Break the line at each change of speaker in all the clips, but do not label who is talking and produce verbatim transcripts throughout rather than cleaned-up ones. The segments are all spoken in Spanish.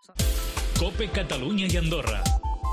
COPE Catalunya i Andorra.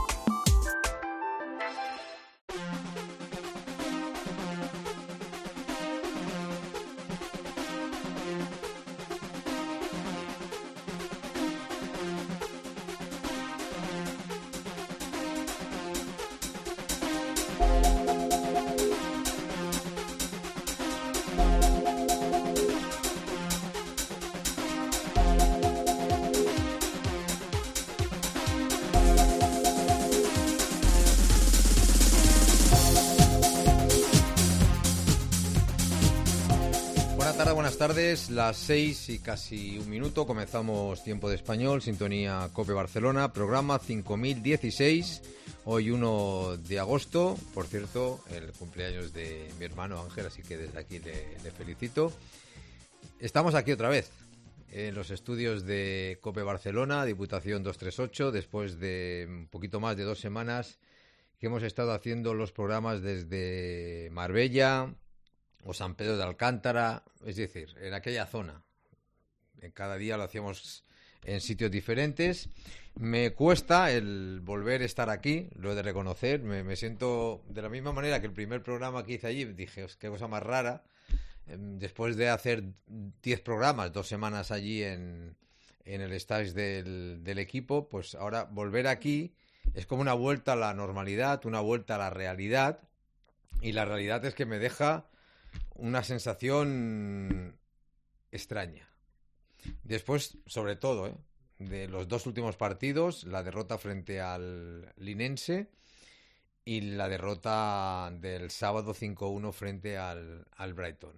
Buenas tardes, las seis y casi un minuto, comenzamos Tiempo de Español, sintonía COPE Barcelona, programa cinco mil dieciséis, hoy uno de agosto, por cierto, el cumpleaños de mi hermano Ángel, así que desde aquí le, le felicito. Estamos aquí otra vez, en los estudios de COPE Barcelona, Diputación doscientos treinta y ocho, después de un poquito más de dos semanas que hemos estado haciendo los programas desde Marbella o San Pedro de Alcántara, es decir, en aquella zona. En cada día lo hacíamos en sitios diferentes. Me cuesta el volver a estar aquí, lo he de reconocer. Me, me siento de la misma manera que el primer programa que hice allí. Dije, qué cosa más rara. Después de hacer diez programas, dos semanas allí en, en el stage del, del equipo, pues ahora volver aquí es como una vuelta a la normalidad, una vuelta a la realidad. Y la realidad es que me deja una sensación extraña. Después, sobre todo, ¿eh? de los dos últimos partidos, la derrota frente al Linense y la derrota del sábado cinco uno frente al, al Brighton.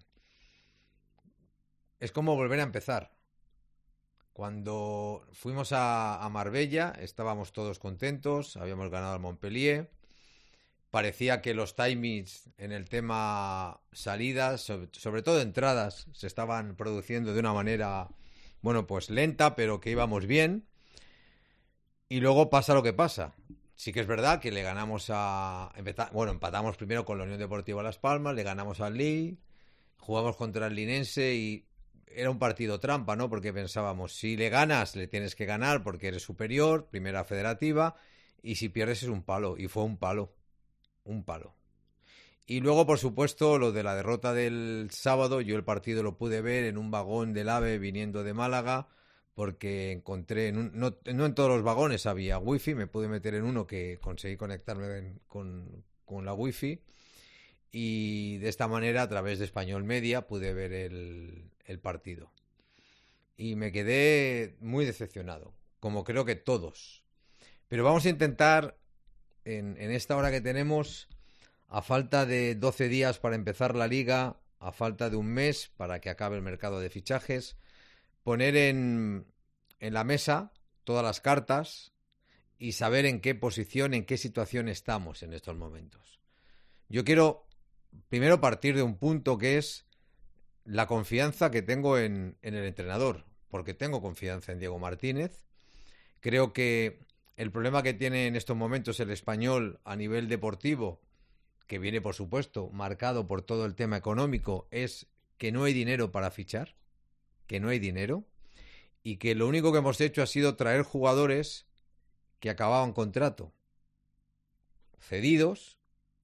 Es como volver a empezar. Cuando fuimos a, a Marbella estábamos todos contentos, habíamos ganado al Montpellier. Parecía que los timings en el tema salidas, sobre, sobre todo entradas, se estaban produciendo de una manera, bueno, pues lenta, pero que íbamos bien. Y luego pasa lo que pasa. Sí que es verdad que le ganamos a... Bueno, empatamos primero con la Unión Deportiva Las Palmas, le ganamos al Lille, jugamos contra el Linense y era un partido trampa, ¿no? Porque pensábamos, si le ganas, le tienes que ganar porque eres superior, primera federativa, y si pierdes es un palo. Y fue un palo. Un palo. Y luego, por supuesto, lo de la derrota del sábado, yo el partido lo pude ver en un vagón del AVE viniendo de Málaga, porque encontré, en un, no, no en todos los vagones había wifi, me pude meter en uno que conseguí conectarme en, con, con la wifi, y de esta manera, a través de Español Media, pude ver el, el partido. Y me quedé muy decepcionado, como creo que todos. Pero vamos a intentar... En, en esta hora que tenemos, a falta de doce días para empezar la liga, a falta de un mes para que acabe el mercado de fichajes, poner en, en la mesa todas las cartas y saber en qué posición, en qué situación estamos en estos momentos. Yo quiero primero partir de un punto que es la confianza que tengo en, en el entrenador, porque tengo confianza en Diego Martínez. Creo que el problema que tiene en estos momentos el Español a nivel deportivo, que viene por supuesto marcado por todo el tema económico, es que no hay dinero para fichar, que no hay dinero, y que lo único que hemos hecho ha sido traer jugadores que acababan contrato, cedidos,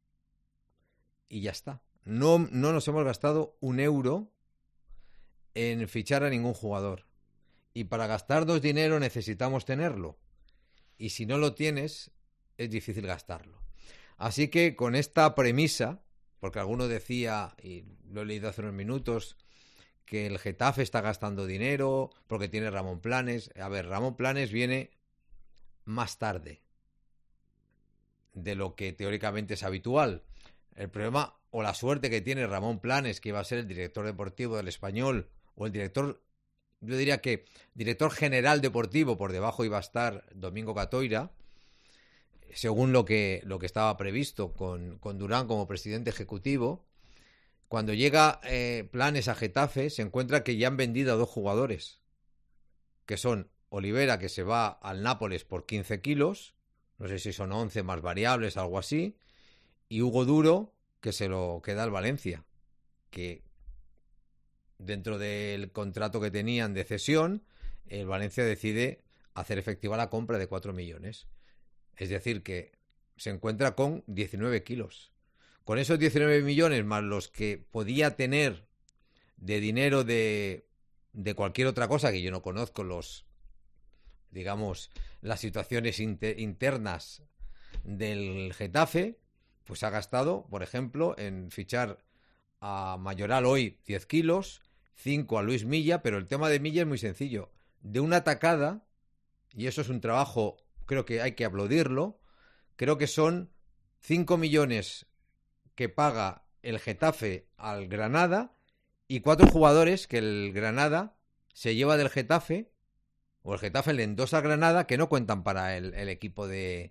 y ya está. No, no nos hemos gastado un euro en fichar a ningún jugador. Y para gastarnos dinero necesitamos tenerlo. Y si no lo tienes, es difícil gastarlo. Así que con esta premisa, porque alguno decía, y lo he leído hace unos minutos, que el Getafe está gastando dinero porque tiene Ramón Planes. A ver, Ramón Planes viene más tarde de lo que teóricamente es habitual. El problema o la suerte que tiene Ramón Planes, que iba a ser el director deportivo del Español, o el director... Yo diría que director general deportivo, por debajo iba a estar Domingo Catoira, según lo que, lo que estaba previsto, con, con Durán como presidente ejecutivo. Cuando llega eh, Planes a Getafe, se encuentra que ya han vendido a dos jugadores, que son Olivera, que se va al Nápoles por quince kilos, no sé si son once más variables, algo así, y Hugo Duro, que se lo queda al Valencia, que dentro del contrato que tenían de cesión, el Valencia decide hacer efectiva la compra de cuatro millones. Es decir, que se encuentra con diecinueve kilos. Con esos diecinueve millones más los que podía tener de dinero de, de cualquier otra cosa, que yo no conozco los, digamos, las situaciones inter, internas del Getafe, pues ha gastado, por ejemplo, en fichar a Mayoral hoy diez kilos, cinco a Luis Milla, pero el tema de Milla es muy sencillo. De una tacada, y eso es un trabajo, creo que hay que aplaudirlo, creo que son cinco millones que paga el Getafe al Granada y cuatro jugadores que el Granada se lleva del Getafe, o el Getafe le endosa al Granada, que no cuentan para el, el equipo de,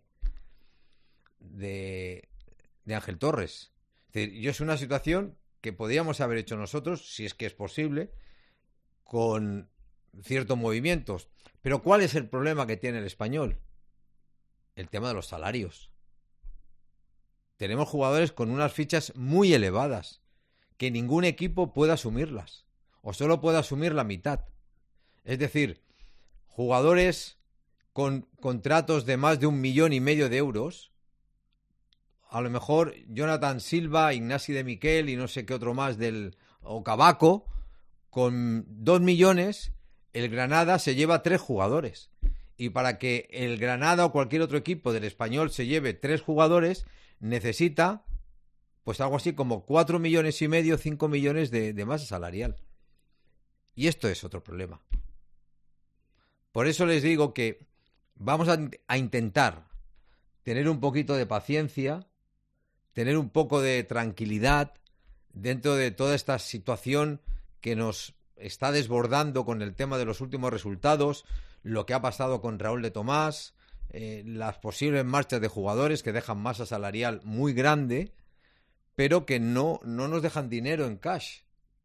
de, de Ángel Torres. Es decir, yo es una situación que podríamos haber hecho nosotros, si es que es posible, con ciertos movimientos. Pero ¿cuál es el problema que tiene el Español? El tema de los salarios. Tenemos jugadores con unas fichas muy elevadas, que ningún equipo puede asumirlas, o solo puede asumir la mitad. Es decir, jugadores con contratos de más de un millón y medio de euros, a lo mejor Jonathan Silva, Ignasi de Miquel y no sé qué otro más del o Cabaco, con dos millones, el Granada se lleva tres jugadores. Y para que el Granada o cualquier otro equipo del Español se lleve tres jugadores, necesita pues algo así como cuatro millones y medio, cinco millones de, de masa salarial. Y esto es otro problema. Por eso les digo que vamos a, a intentar tener un poquito de paciencia, tener un poco de tranquilidad dentro de toda esta situación que nos está desbordando con el tema de los últimos resultados, lo que ha pasado con Raúl de Tomás, eh, las posibles marchas de jugadores que dejan masa salarial muy grande, pero que no, no nos dejan dinero en cash.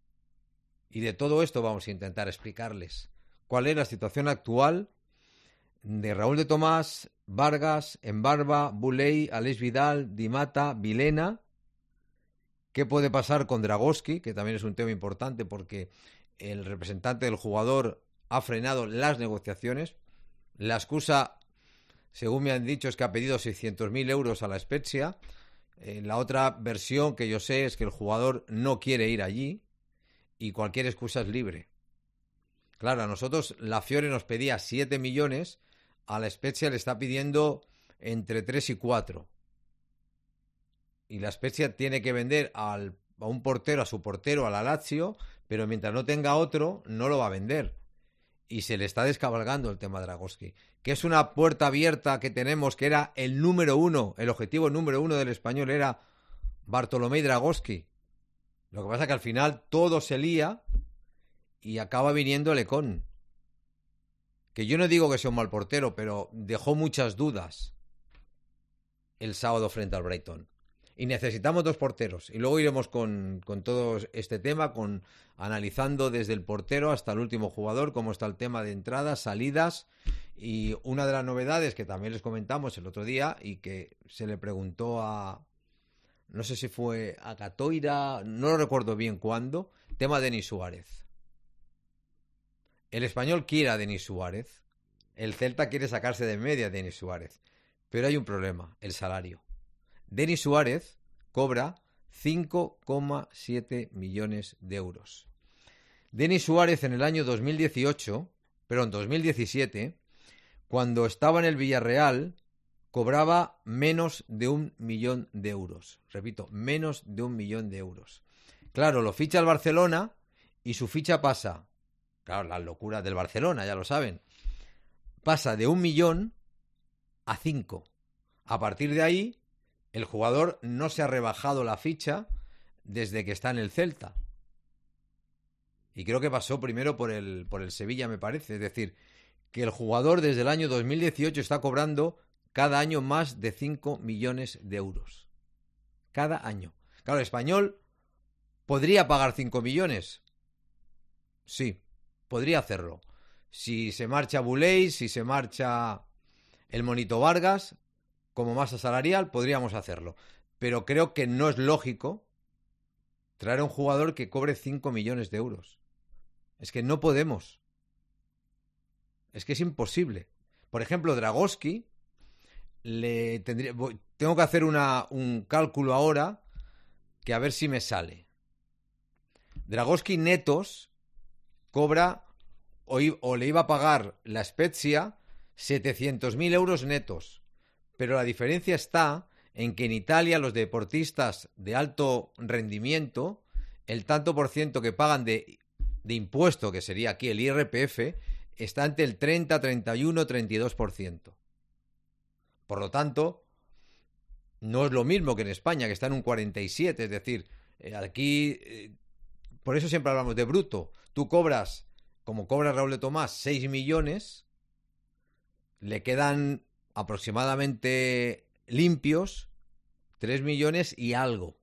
Y de todo esto vamos a intentar explicarles cuál es la situación actual de Raúl de Tomás, Vargas, Embarba, Buley, Alex Vidal, Di Mata, Vilena. ¿Qué puede pasar con Dragowski? Que también es un tema importante porque el representante del jugador ha frenado las negociaciones. La excusa, según me han dicho, es que ha pedido seiscientos mil euros a la Spezia. Eh, la otra versión que yo sé es que el jugador no quiere ir allí y cualquier excusa es libre. Claro, a nosotros la Fiore nos pedía siete millones, a la Spezia le está pidiendo entre tres y cuatro. Y la Spezia tiene que vender al, a un portero, a su portero, a la Lazio, pero mientras no tenga otro, no lo va a vender. Y se le está descabalgando el tema de Dragowski, que es una puerta abierta que tenemos, que era el número uno, el objetivo número uno del Español era Bartolomé Dragowski. Lo que pasa es que al final todo se lía y acaba viniendo Lecón. Que yo no digo que sea un mal portero, pero dejó muchas dudas el sábado frente al Brighton. Y necesitamos dos porteros. Y luego iremos con, con todo este tema, con analizando desde el portero hasta el último jugador, cómo está el tema de entradas, salidas. Y una de las novedades que también les comentamos el otro día y que se le preguntó a, no sé si fue a Catoira, no lo recuerdo bien cuándo, tema de Denis Suárez. El Español quiere a Denis Suárez. El Celta quiere sacarse de media a Denis Suárez. Pero hay un problema, el salario. Denis Suárez cobra cinco coma siete millones de euros. Denis Suárez en el año dos mil dieciocho, perdón, dos mil diecisiete, cuando estaba en el Villarreal, cobraba menos de un millón de euros. Repito, menos de un millón de euros. Claro, lo ficha el Barcelona y su ficha pasa, claro, la locura del Barcelona, ya lo saben, pasa de un millón a cinco. A partir de ahí, el jugador no se ha rebajado la ficha desde que está en el Celta. Y creo que pasó primero por el, por el Sevilla, me parece. Es decir, que el jugador desde el año dos mil dieciocho está cobrando cada año más de cinco millones de euros. Cada año. Claro, el Español podría pagar cinco millones. Sí, podría hacerlo. Si se marcha Buley, si se marcha el Monito Vargas, como masa salarial, podríamos hacerlo. Pero creo que no es lógico traer a un jugador que cobre cinco millones de euros. Es que no podemos. Es que es imposible. Por ejemplo, Dragowski, le tendría, voy, tengo que hacer una, un cálculo ahora que a ver si me sale. Dragowski netos cobra o, o le iba a pagar la Spezia setecientos mil euros netos, pero la diferencia está en que en Italia los deportistas de alto rendimiento, el tanto por ciento que pagan de, de impuesto, que sería aquí el I R P F, está entre el treinta, treinta y uno, treinta y dos por ciento. Por lo tanto, no es lo mismo que en España, que está en un cuarenta y siete, es decir, eh, aquí, eh, por eso siempre hablamos de bruto. Tú cobras, como cobra Raúl de Tomás, seis millones, le quedan aproximadamente limpios tres millones y algo.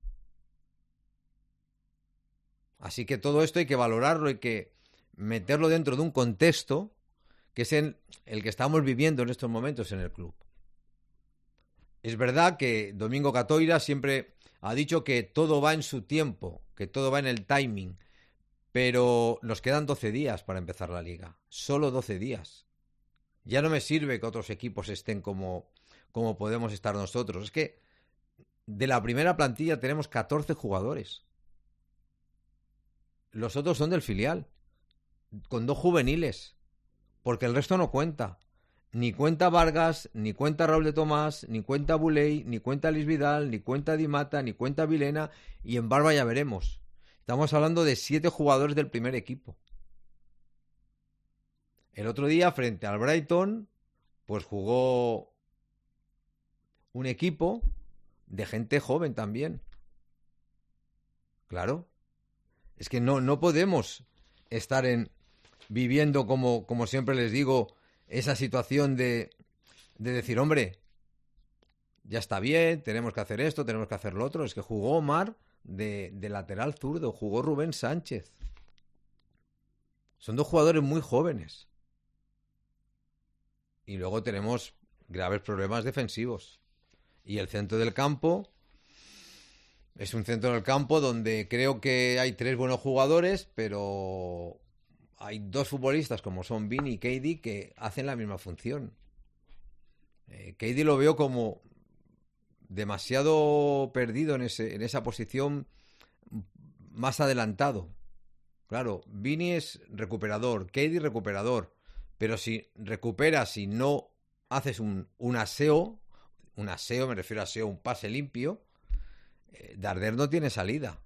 Así que todo esto hay que valorarlo, hay que meterlo dentro de un contexto que es el, el que estamos viviendo en estos momentos en el club. Es verdad que Domingo Catoira siempre ha dicho que todo va en su tiempo, que todo va en el timing, pero nos quedan doce días para empezar la liga, solo doce días. Ya no me sirve que otros equipos estén como, como podemos estar nosotros. Es que de la primera plantilla tenemos catorce jugadores. Los otros son del filial, con dos juveniles, porque el resto no cuenta. Ni cuenta Vargas, ni cuenta Raúl de Tomás, ni cuenta Buley, ni cuenta Luis Vidal, ni cuenta Di Mata, ni cuenta Vilena, y en Barba ya veremos. Estamos hablando de siete jugadores del primer equipo. El otro día, frente al Brighton, pues jugó un equipo de gente joven también. Claro. Es que no, no podemos estar en viviendo, como, como siempre les digo, esa situación de, de decir, hombre, ya está bien, tenemos que hacer esto, tenemos que hacer lo otro. Es que jugó Omar de, de lateral zurdo, jugó Rubén Sánchez. Son dos jugadores muy jóvenes. Y luego tenemos graves problemas defensivos. Y el centro del campo es un centro del campo donde creo que hay tres buenos jugadores, pero hay dos futbolistas como son Vini y Keidi que hacen la misma función. Eh, Keidi lo veo como demasiado perdido en, ese, en esa posición, más adelantado. Claro, Vini es recuperador, Keidi recuperador, pero si recuperas y no haces un, un aseo, un aseo, me refiero a aseo, un pase limpio, eh, Darder no tiene salida.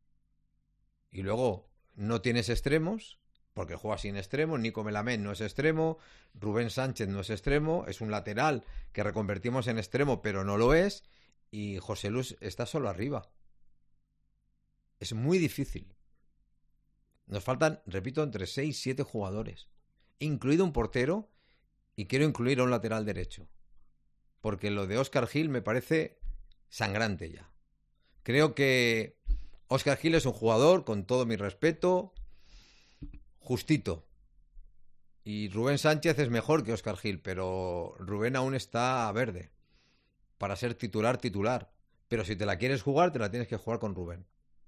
Y luego no tienes extremos, porque juega sin extremo. Nico Melamed no es extremo, Rubén Sánchez no es extremo, es un lateral que reconvertimos en extremo, pero no lo es, y José Luis está solo arriba. Es muy difícil. Nos faltan, repito, entre seis y siete jugadores, incluido un portero, y quiero incluir a un lateral derecho, porque lo de Óscar Gil me parece sangrante ya. Creo que Óscar Gil es un jugador, con todo mi respeto, justito. Y Rubén Sánchez es mejor que Óscar Gil, pero Rubén aún está verde para ser titular, titular. Pero si te la quieres jugar, te la tienes que jugar con Rubén.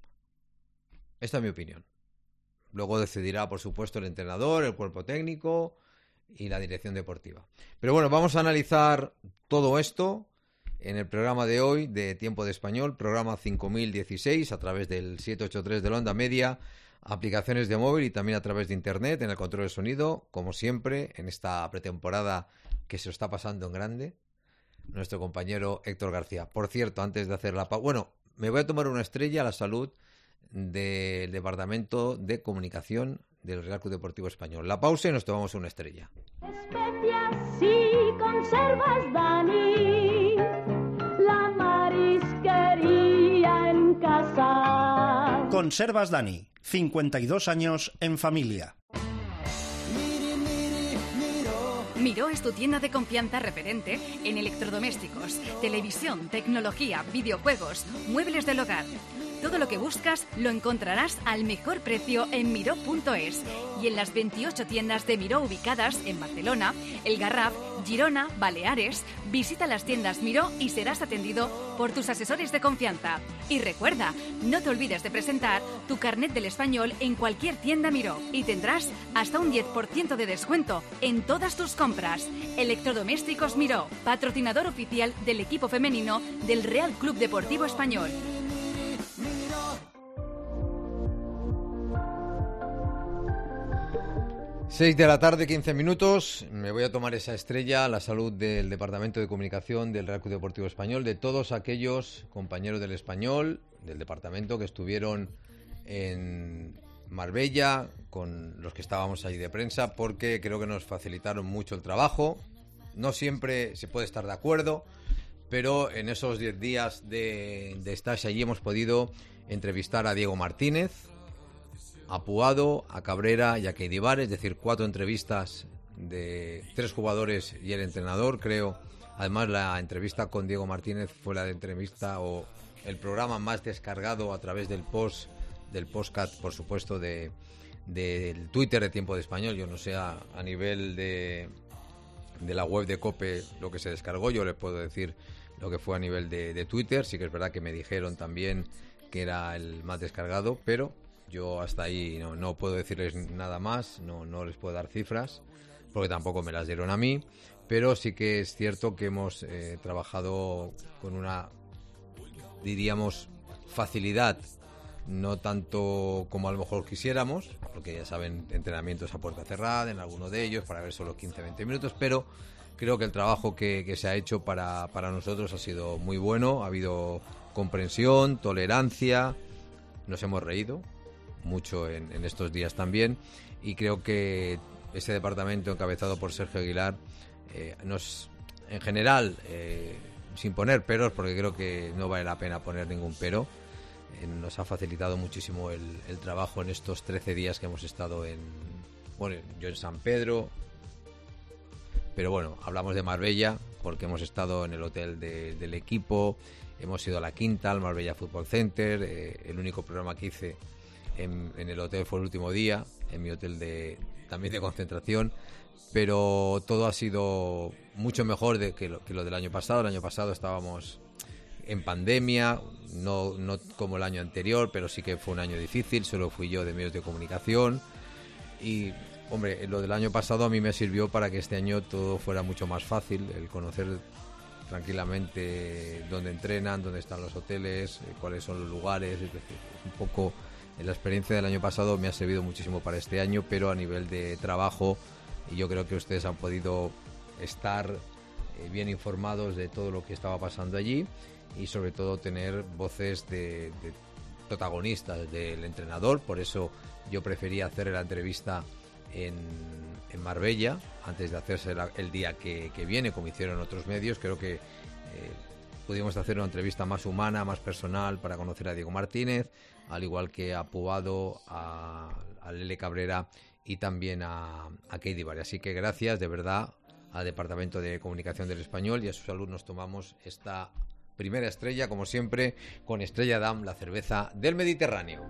Esta es mi opinión. Luego decidirá, por supuesto, el entrenador, el cuerpo técnico y la dirección deportiva. Pero bueno, vamos a analizar todo esto en el programa de hoy de Tiempo de Español, programa cinco mil dieciséis, a través del siete ocho tres de la Onda Media, aplicaciones de móvil y también a través de internet, en el control de sonido, como siempre, en esta pretemporada que se lo está pasando en grande, nuestro compañero Héctor García. Por cierto, antes de hacer la pausa, bueno, me voy a tomar una estrella a la salud del Departamento de Comunicación del Real Club Deportivo Español. La pausa y nos tomamos una estrella.
Especias y conservas, Dani, la marisquería en casa.
Conservas Dani, cincuenta y dos años en familia.
Miró es tu tienda de confianza referente en electrodomésticos, televisión, tecnología, videojuegos, muebles del hogar. Todo lo que buscas lo encontrarás al mejor precio en miró punto es y en las veintiocho tiendas de Miró ubicadas en Barcelona, El Garraf, Girona, Baleares. Visita las tiendas Miró y serás atendido por por tus asesores de confianza. Y recuerda, no te olvides de presentar tu carnet del español en cualquier tienda Miró y tendrás hasta un diez por ciento de descuento en todas tus compras. Electrodomésticos Miró, patrocinador oficial del equipo femenino del Real Club Deportivo Español.
seis de la tarde, quince minutos. Me voy a tomar esa estrella, la salud del Departamento de Comunicación del Real Club Deportivo Español, de todos aquellos compañeros del Español, del departamento, que estuvieron en Marbella, con los que estábamos allí de prensa, porque creo que nos facilitaron mucho el trabajo. No siempre se puede estar de acuerdo, pero en esos diez días de, de stage allí hemos podido entrevistar a Diego Martínez, a Puado, a Cabrera y a Keidibar, es decir, cuatro entrevistas de tres jugadores y el entrenador, creo. Además, la entrevista con Diego Martínez fue la de entrevista o el programa más descargado a través del post, del podcast, por supuesto, de del Twitter de Tiempo de Español. Yo no sé a, a nivel de, de la web de COPE lo que se descargó, yo les puedo decir lo que fue a nivel de, de Twitter. Sí que es verdad que me dijeron también que era el más descargado, pero yo hasta ahí no, no puedo decirles nada más, no, no les puedo dar cifras, porque tampoco me las dieron a mí, pero sí que es cierto que hemos eh, trabajado con una, diríamos, facilidad, no tanto como a lo mejor quisiéramos, porque ya saben, entrenamientos a puerta cerrada en alguno de ellos, para ver solo quince a veinte minutos, pero creo que el trabajo que, que se ha hecho para, para nosotros ha sido muy bueno, ha habido comprensión, tolerancia, nos hemos reído mucho en, en estos días también, y creo que ese departamento encabezado por Sergio Aguilar eh, nos, en general, eh, sin poner peros, porque creo que no vale la pena poner ningún pero, eh, nos ha facilitado muchísimo el, el trabajo en estos trece días que hemos estado en, bueno, yo en San Pedro, pero bueno, hablamos de Marbella porque hemos estado en el hotel de, del equipo, hemos ido a la Quinta, al Marbella Football Center, eh, el único programa que hice En, en el hotel fue el último día, en mi hotel de también de concentración, pero todo ha sido mucho mejor de que, lo, que lo del año pasado. El año pasado estábamos en pandemia, no, no como el año anterior, pero sí que fue un año difícil, solo fui yo de medios de comunicación y, hombre, lo del año pasado a mí me sirvió para que este año todo fuera mucho más fácil, el conocer tranquilamente dónde entrenan, dónde están los hoteles, cuáles son los lugares, es decir, un poco. La experiencia del año pasado me ha servido muchísimo para este año, pero a nivel de trabajo, y yo creo que ustedes han podido estar eh, bien informados de todo lo que estaba pasando allí y sobre todo tener voces de, de protagonistas del entrenador. Por eso yo prefería hacer la entrevista en, en Marbella antes de hacerse la, el día que, que viene, como hicieron otros medios. Creo que eh, pudimos hacer una entrevista más humana, más personal, para conocer a Diego Martínez, al igual que a Puado, a, a Lele Cabrera y también a, a Keidibar. Así que gracias de verdad al Departamento de Comunicación del Español y a sus alumnos. Tomamos esta primera estrella, como siempre, con Estrella Damm, la cerveza del Mediterráneo.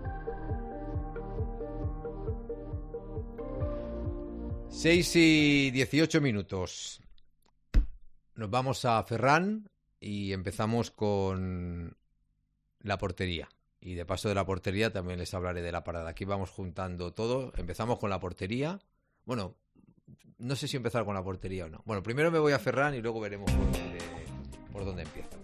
seis y dieciocho minutos. Nos vamos a Ferran y empezamos con la portería. Y de paso de la portería también les hablaré de la parada. Aquí vamos juntando todo. Empezamos con la portería. Bueno, no sé si empezar con la portería o no. Bueno, primero me voy a Ferran y luego veremos por dónde, por dónde empiezo.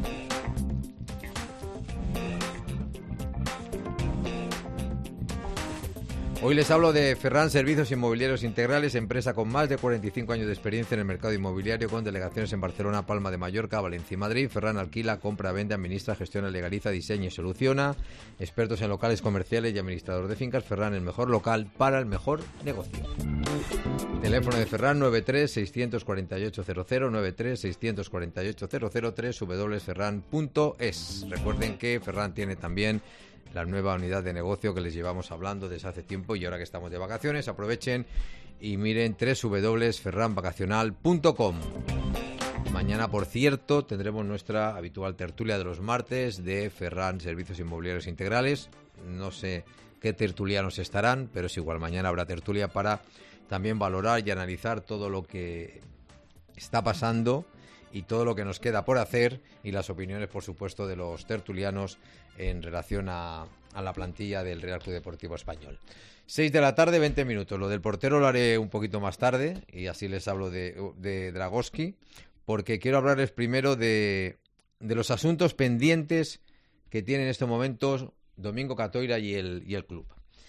Hoy les hablo de Ferran Servicios Inmobiliarios Integrales, empresa con más de cuarenta y cinco años de experiencia en el mercado inmobiliario, con delegaciones en Barcelona, Palma de Mallorca, Valencia y Madrid. Ferran alquila, compra, vende, administra, gestiona, legaliza, diseña y soluciona. Expertos en locales comerciales y administrador de fincas. Ferran, el mejor local para el mejor negocio. Teléfono de Ferran nueve tres seis cuatro ocho cero cero, nueve tres seis cuatro ocho cero cero, tres w w w punto ferran punto es. Recuerden que Ferran tiene también la nueva unidad de negocio que les llevamos hablando desde hace tiempo, y ahora que estamos de vacaciones aprovechen y miren w w w punto ferran vacacional punto com. Mañana, por cierto, tendremos nuestra habitual tertulia de los martes de Ferran Servicios Inmobiliarios Integrales. No sé qué tertulianos estarán, pero es igual, mañana habrá tertulia para también valorar y analizar todo lo que está pasando y todo lo que nos queda por hacer y las opiniones, por supuesto, de los tertulianos en relación a, a la plantilla del Real Club Deportivo Español. seis de la tarde, veinte minutos. Lo del portero lo haré un poquito más tarde y así les hablo de, de Dragowski, porque quiero hablarles primero de, de los asuntos pendientes que tiene en estos momentos Domingo Catoira y el, y el club.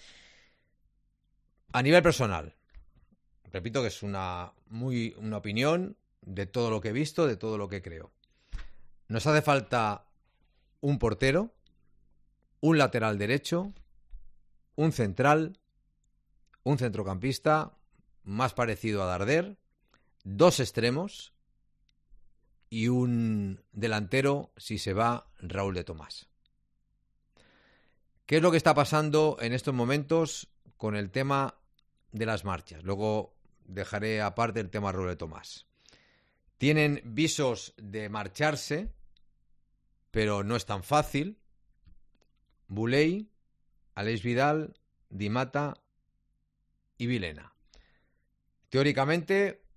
A nivel personal, repito que es una, muy, una opinión de todo lo que he visto, de todo lo que creo. Nos hace falta un portero, un lateral derecho, un central, un centrocampista más parecido a Darder, dos extremos y un delantero si se va Raúl de Tomás. ¿Qué es lo que está pasando en estos momentos con el tema de las marchas? Luego dejaré aparte el tema Raúl de Tomás. Tienen visos de marcharse, pero no es tan fácil. Buley, Aleix Vidal, Di Mata y Vilena. Teóricamente,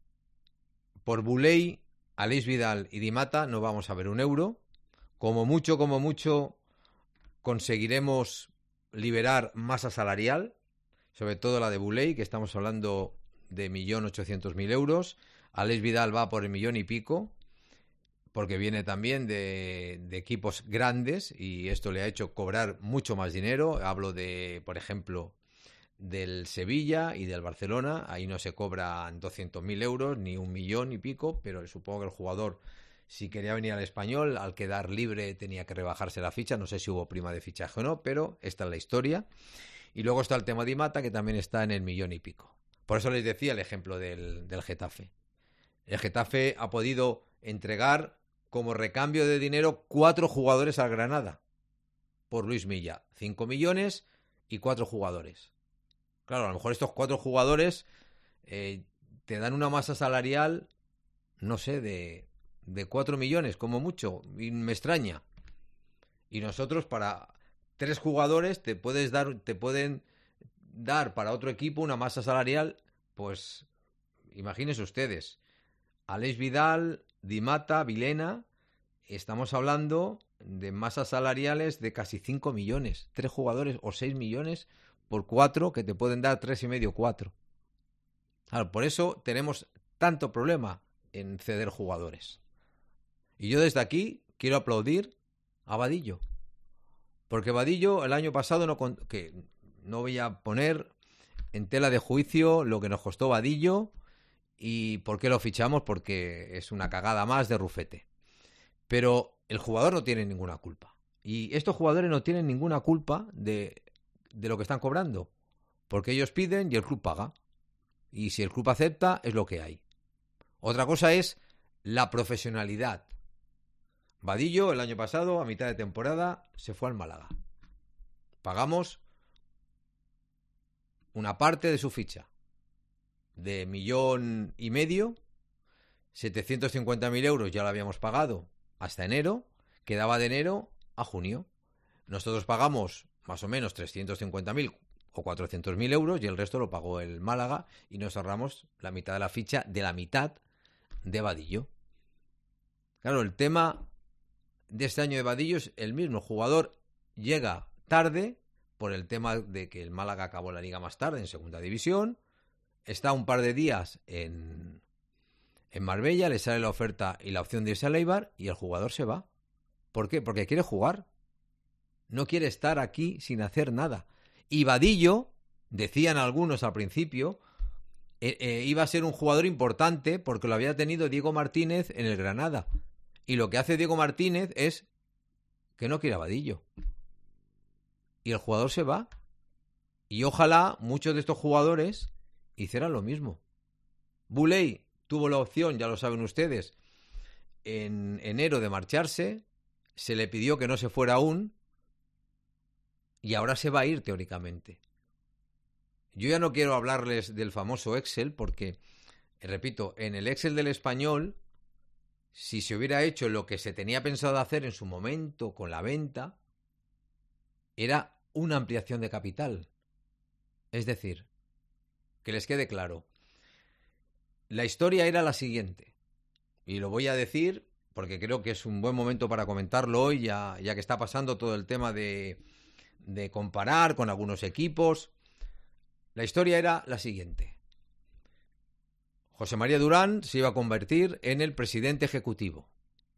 por Buley, Aleix Vidal y Di Mata no vamos a ver un euro. Como mucho, como mucho, conseguiremos liberar masa salarial, sobre todo la de Buley, que estamos hablando de un millón ochocientos mil euros. Aleix Vidal va por el millón y pico, porque viene también de, de equipos grandes y esto le ha hecho cobrar mucho más dinero. Hablo de, por ejemplo, del Sevilla y del Barcelona. Ahí no se cobran doscientos mil euros ni un millón y pico, pero supongo que el jugador, si quería venir al Español, al quedar libre tenía que rebajarse la ficha. No sé si hubo prima de fichaje o no, pero esta es la historia. Y luego está el tema de Di Mata, que también está en el millón y pico. Por eso les decía el ejemplo del, del Getafe. El Getafe ha podido entregar como recambio de dinero cuatro jugadores al Granada por Luis Milla. Cinco millones y cuatro jugadores. Claro, a lo mejor estos cuatro jugadores eh, te dan una masa salarial, no sé, de, de cuatro millones, como mucho. Y me extraña. Y nosotros para tres jugadores te puedes dar, te pueden dar para otro equipo una masa salarial, pues imagínense ustedes. Aleix Vidal, Di Mata, Vilena, estamos hablando de masas salariales de casi cinco millones. Tres jugadores o seis millones por cuatro que te pueden dar tres y medio, cuatro. Claro, por eso tenemos tanto problema en ceder jugadores. Y yo desde aquí quiero aplaudir a Vadillo. Porque Vadillo el año pasado, no que no voy a poner en tela de juicio lo que nos costó Vadillo y por qué lo fichamos, porque es una cagada más de Rufete. Pero el jugador no tiene ninguna culpa. Y estos jugadores no tienen ninguna culpa de, de lo que están cobrando. Porque ellos piden y el club paga. Y si el club acepta, es lo que hay. Otra cosa es la profesionalidad. Vadillo, el año pasado, a mitad de temporada, se fue al Málaga. Pagamos una parte de su ficha. De millón y medio, setecientos cincuenta mil euros ya lo habíamos pagado hasta enero, quedaba de enero a junio. Nosotros pagamos más o menos trescientos cincuenta mil o cuatrocientos mil euros y el resto lo pagó el Málaga y nos ahorramos la mitad de la ficha de la mitad de Vadillo. Claro, el tema de este año de Vadillo es el mismo. El jugador llega tarde por el tema de que el Málaga acabó la liga más tarde en segunda división. Está un par de días en, en Marbella, le sale la oferta y la opción de irse a Eibar y el jugador se va. ¿Por qué? Porque quiere jugar. No quiere estar aquí sin hacer nada. Y Vadillo, decían algunos al principio, eh, eh, iba a ser un jugador importante porque lo había tenido Diego Martínez en el Granada. Y lo que hace Diego Martínez es que no quiere a Vadillo. Y el jugador se va. Y ojalá muchos de estos jugadores hicieran lo mismo. Buley tuvo la opción, ya lo saben ustedes, en enero de marcharse. Se le pidió que no se fuera aún. Y ahora se va a ir teóricamente. Yo ya no quiero hablarles del famoso Excel porque, repito, en el Excel del Español, si se hubiera hecho lo que se tenía pensado hacer en su momento con la venta, era una ampliación de capital. Es decir, que les quede claro, la historia era la siguiente. y lo voy a decir porque creo que es un buen momento para comentarlo hoy, ya, ya que está pasando todo el tema de, de comparar con algunos equipos. La historia era la siguiente. José María Durán se iba a convertir en el presidente ejecutivo.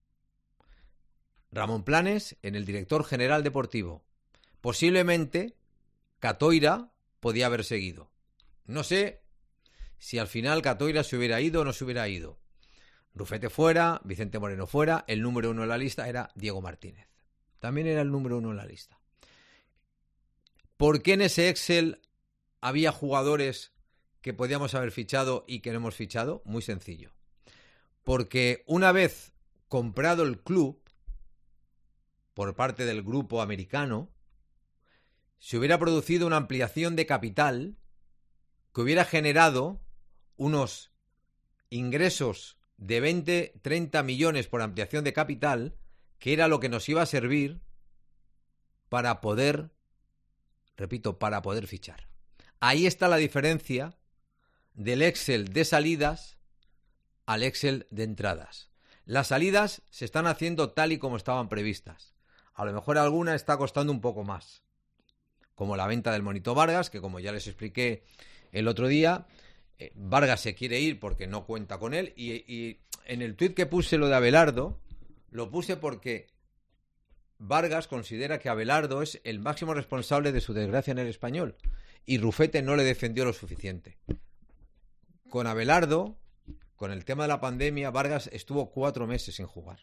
Ramón Planes en el director general deportivo. Posiblemente Catoira podía haber seguido. No sé si al final Catoira se hubiera ido o no se hubiera ido. Rufete fuera, Vicente Moreno fuera, el número uno en la lista era Diego Martínez. También era el número uno en la lista. ¿Por qué en ese Excel había jugadores que podíamos haber fichado y que no hemos fichado? Muy sencillo. Porque una vez comprado el club por parte del grupo americano, se hubiera producido una ampliación de capital que hubiera generado unos ingresos de veinte, treinta millones por ampliación de capital, que era lo que nos iba a servir para poder, repito, para poder fichar. Ahí está la diferencia del Excel de salidas al Excel de entradas. Las salidas se están haciendo tal y como estaban previstas. A lo mejor alguna está costando un poco más, como la venta del Monito Vargas, que como ya les expliqué el otro día, eh, Vargas se quiere ir porque no cuenta con él, y, y en el tuit que puse lo de Abelardo, lo puse porque Vargas considera que Abelardo es el máximo responsable de su desgracia en el Español, y Rufete no le defendió lo suficiente. Con Abelardo, con el tema de la pandemia, Vargas estuvo cuatro meses sin jugar.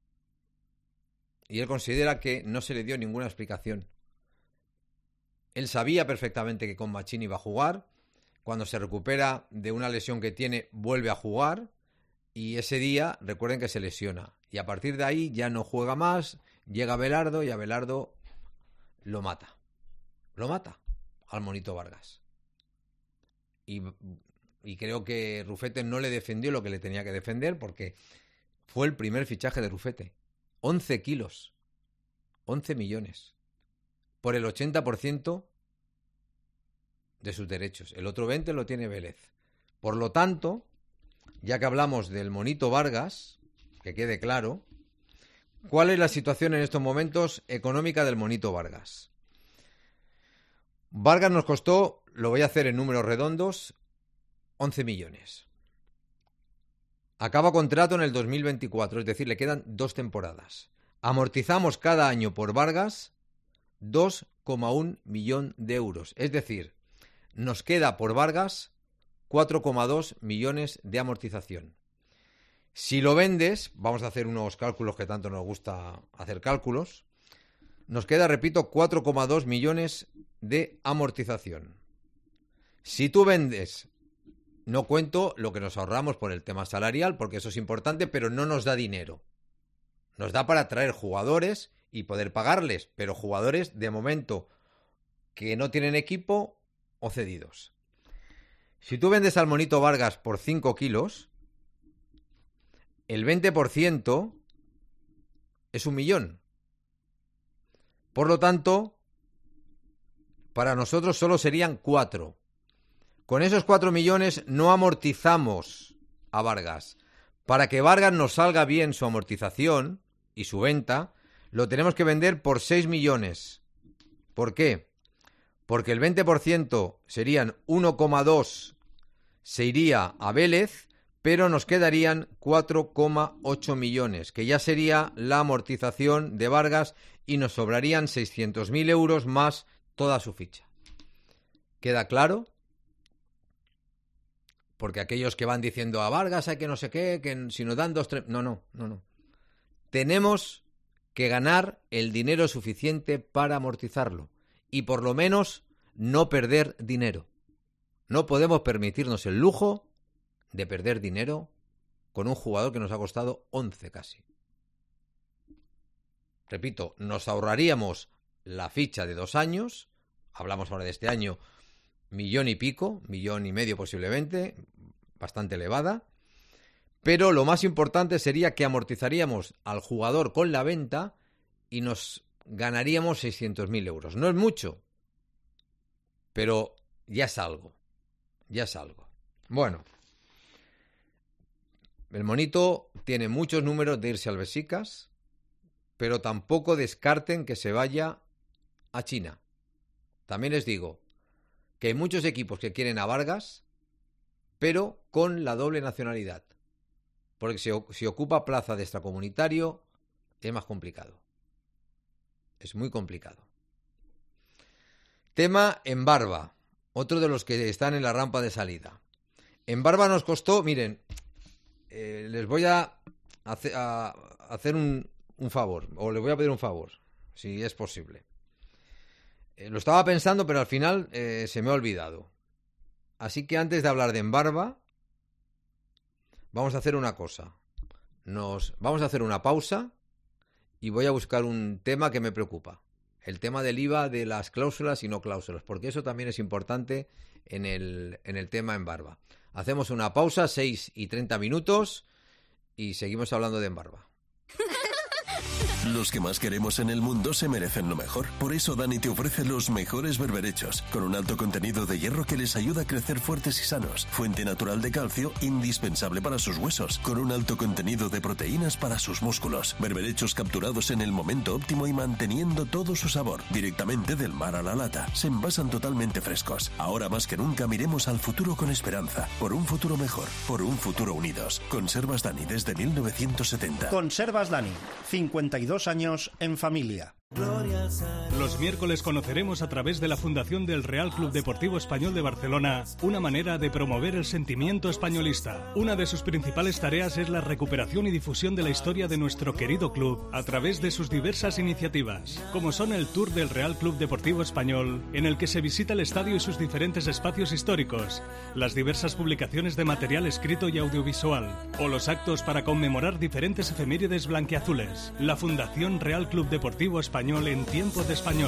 Y él considera que no se le dio ninguna explicación. Él sabía perfectamente que con Machín iba a jugar. Cuando se recupera de una lesión que tiene, vuelve a jugar. Y ese día, recuerden que se lesiona. Y a partir de ahí ya no juega más. Llega Abelardo y Abelardo lo mata. Lo mata al Monito Vargas. Y, y creo que Rufete no le defendió lo que le tenía que defender, porque fue el primer fichaje de Rufete. once kilos. once millones. Por el ochenta por ciento de sus derechos. El otro veinte por ciento lo tiene Vélez. Por lo tanto, ya que hablamos del Monito Vargas, que quede claro, ¿cuál es la situación en estos momentos económica del Monito Vargas? Vargas nos costó, lo voy a hacer en números redondos, once millones. Acaba contrato en el dos mil veinticuatro, es decir, le quedan dos temporadas. Amortizamos cada año por Vargas dos coma uno millón de euros. Es decir, nos queda por Vargas cuatro coma dos millones de amortización. Si lo vendes, vamos a hacer unos cálculos que tanto nos gusta hacer cálculos, nos queda, repito, cuatro coma dos millones de amortización. Si tú vendes, no cuento lo que nos ahorramos por el tema salarial, porque eso es importante, pero no nos da dinero. Nos da para traer jugadores y poder pagarles, pero jugadores de momento que no tienen equipo o cedidos. Si tú vendes al Monito Vargas por cinco kilos, el veinte por ciento es un millón. Por lo tanto, para nosotros solo serían cuatro. Con esos cuatro millones no amortizamos a Vargas. Para que Vargas nos salga bien su amortización y su venta, lo tenemos que vender por seis millones. ¿Por qué? Porque el veinte por ciento serían uno coma dos, se iría a Vélez, pero nos quedarían cuatro coma ocho millones, que ya sería la amortización de Vargas, y nos sobrarían seiscientos mil euros más toda su ficha. ¿Queda claro? Porque aquellos que van diciendo a Vargas hay que no sé qué, que si nos dan dos, tres... No, no, no, no. Tenemos que ganar el dinero suficiente para amortizarlo. Y por lo menos no perder dinero. No podemos permitirnos el lujo de perder dinero con un jugador que nos ha costado once casi. Repito, nos ahorraríamos la ficha de dos años. Hablamos ahora de este año, millón y pico, millón y medio posiblemente, bastante elevada. Pero lo más importante sería que amortizaríamos al jugador con la venta y nos ganaríamos seiscientos mil euros. No es mucho, pero ya es algo. Ya es algo. Bueno, el monito tiene muchos números de irse al Besiktas, pero tampoco descarten que se vaya a China. También les digo que hay muchos equipos que quieren a Vargas, pero con la doble nacionalidad. Porque si, si ocupa plaza de extracomunitario, es más complicado. Es muy complicado. Tema Embarba, otro de los que están en la rampa de salida. Embarba nos costó, miren, eh, les voy a hacer, a hacer un, un favor, o les voy a pedir un favor, si es posible. Eh, lo estaba pensando, pero al final eh, se me ha olvidado. Así que antes de hablar de Embarba, vamos a hacer una cosa. Nos vamos a hacer una pausa y voy a buscar un tema que me preocupa. El tema del I V A de las cláusulas y no cláusulas, porque eso también es importante en el, en el tema Embarba. Hacemos una pausa, seis y treinta minutos, y seguimos hablando de Embarba.
Los que más queremos en el mundo se merecen lo mejor. Por eso Dani te ofrece los mejores berberechos, con un alto contenido de hierro que les ayuda a crecer fuertes y sanos. Fuente natural de calcio, indispensable para sus huesos, con un alto contenido de proteínas para sus músculos. Berberechos capturados en el momento óptimo y manteniendo todo su sabor, directamente del mar a la lata. Se envasan totalmente frescos. Ahora más que nunca miremos al futuro con esperanza. Por un futuro mejor, por un futuro unidos. Conservas Dani desde mil novecientos setenta.
Conservas Dani, cincuenta y dos años en familia.
Los miércoles conoceremos a través de la Fundación del Real Club Deportivo Español de Barcelona una manera de promover el sentimiento españolista. Una de sus principales tareas es la recuperación y difusión de la historia de nuestro querido club a través de sus diversas iniciativas, como son el Tour del Real Club Deportivo Español, en el que se visita el estadio y sus diferentes espacios históricos, las diversas publicaciones de material escrito y audiovisual, o los actos para conmemorar diferentes efemérides blanquiazules. La Fundación Real Club Deportivo Español en tiempos de español.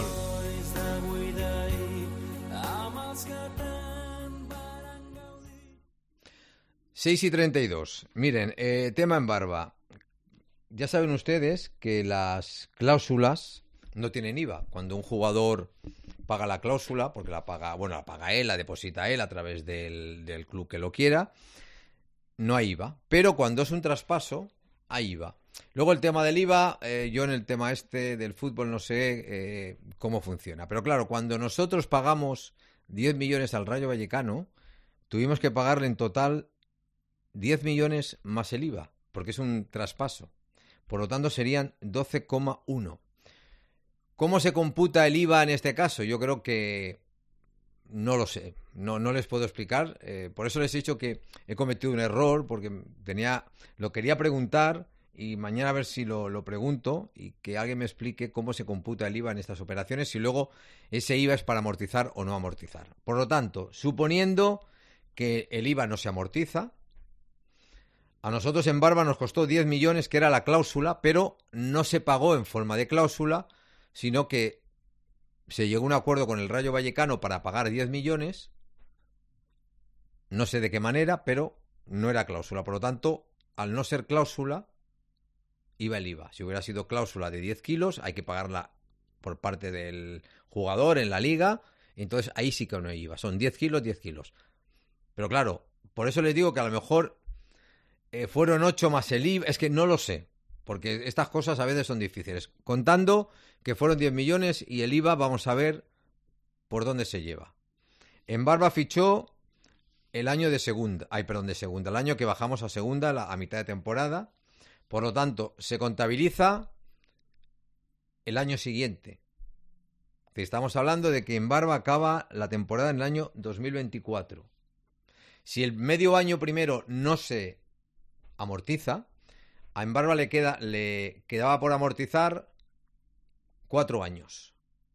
seis y treinta y dos. Miren, eh, tema Embarba. Ya saben ustedes que las cláusulas no tienen I V A. Cuando un jugador paga la cláusula, porque la paga, bueno, la paga él, la deposita él a través del, del club que lo quiera, no hay I V A. Pero cuando es un traspaso, hay I V A. Luego el tema del I V A, eh, yo en el tema este del fútbol no sé eh, cómo funciona. Pero claro, cuando nosotros pagamos diez millones al Rayo Vallecano, tuvimos que pagarle en total diez millones más el I V A, porque es un traspaso. Por lo tanto serían doce coma uno. ¿Cómo se computa el I V A en este caso? Yo creo que no lo sé, no, no les puedo explicar. Eh, por eso les he dicho que he cometido un error, porque tenía, lo quería preguntar. Y mañana a ver si lo, lo pregunto y que alguien me explique cómo se computa el I V A en estas operaciones, si luego ese I V A es para amortizar o no amortizar. Por lo tanto, suponiendo que el I V A no se amortiza, a nosotros en Barba nos costó diez millones, que era la cláusula, pero no se pagó en forma de cláusula, sino que se llegó a un acuerdo con el Rayo Vallecano para pagar diez millones, no sé de qué manera, pero no era cláusula. Por lo tanto, al no ser cláusula, iba el I V A. Si hubiera sido cláusula de diez kilos, hay que pagarla por parte del jugador en la liga, entonces ahí sí que no hay I V A. Son diez kilos, diez kilos. Pero claro, por eso les digo que a lo mejor eh, fueron ocho más el I V A, es que no lo sé, porque estas cosas a veces son difíciles. Contando que fueron diez millones y el I V A, vamos a ver por dónde se lleva. En Barba fichó el año de segunda, ay, perdón, de segunda, el año que bajamos a segunda, la, a mitad de temporada. Por lo tanto, se contabiliza el año siguiente. Estamos hablando de que en Barba acaba la temporada en el año dos mil veinticuatro. Si el medio año primero no se amortiza, a En Barba le, queda, le quedaba por amortizar cuatro años.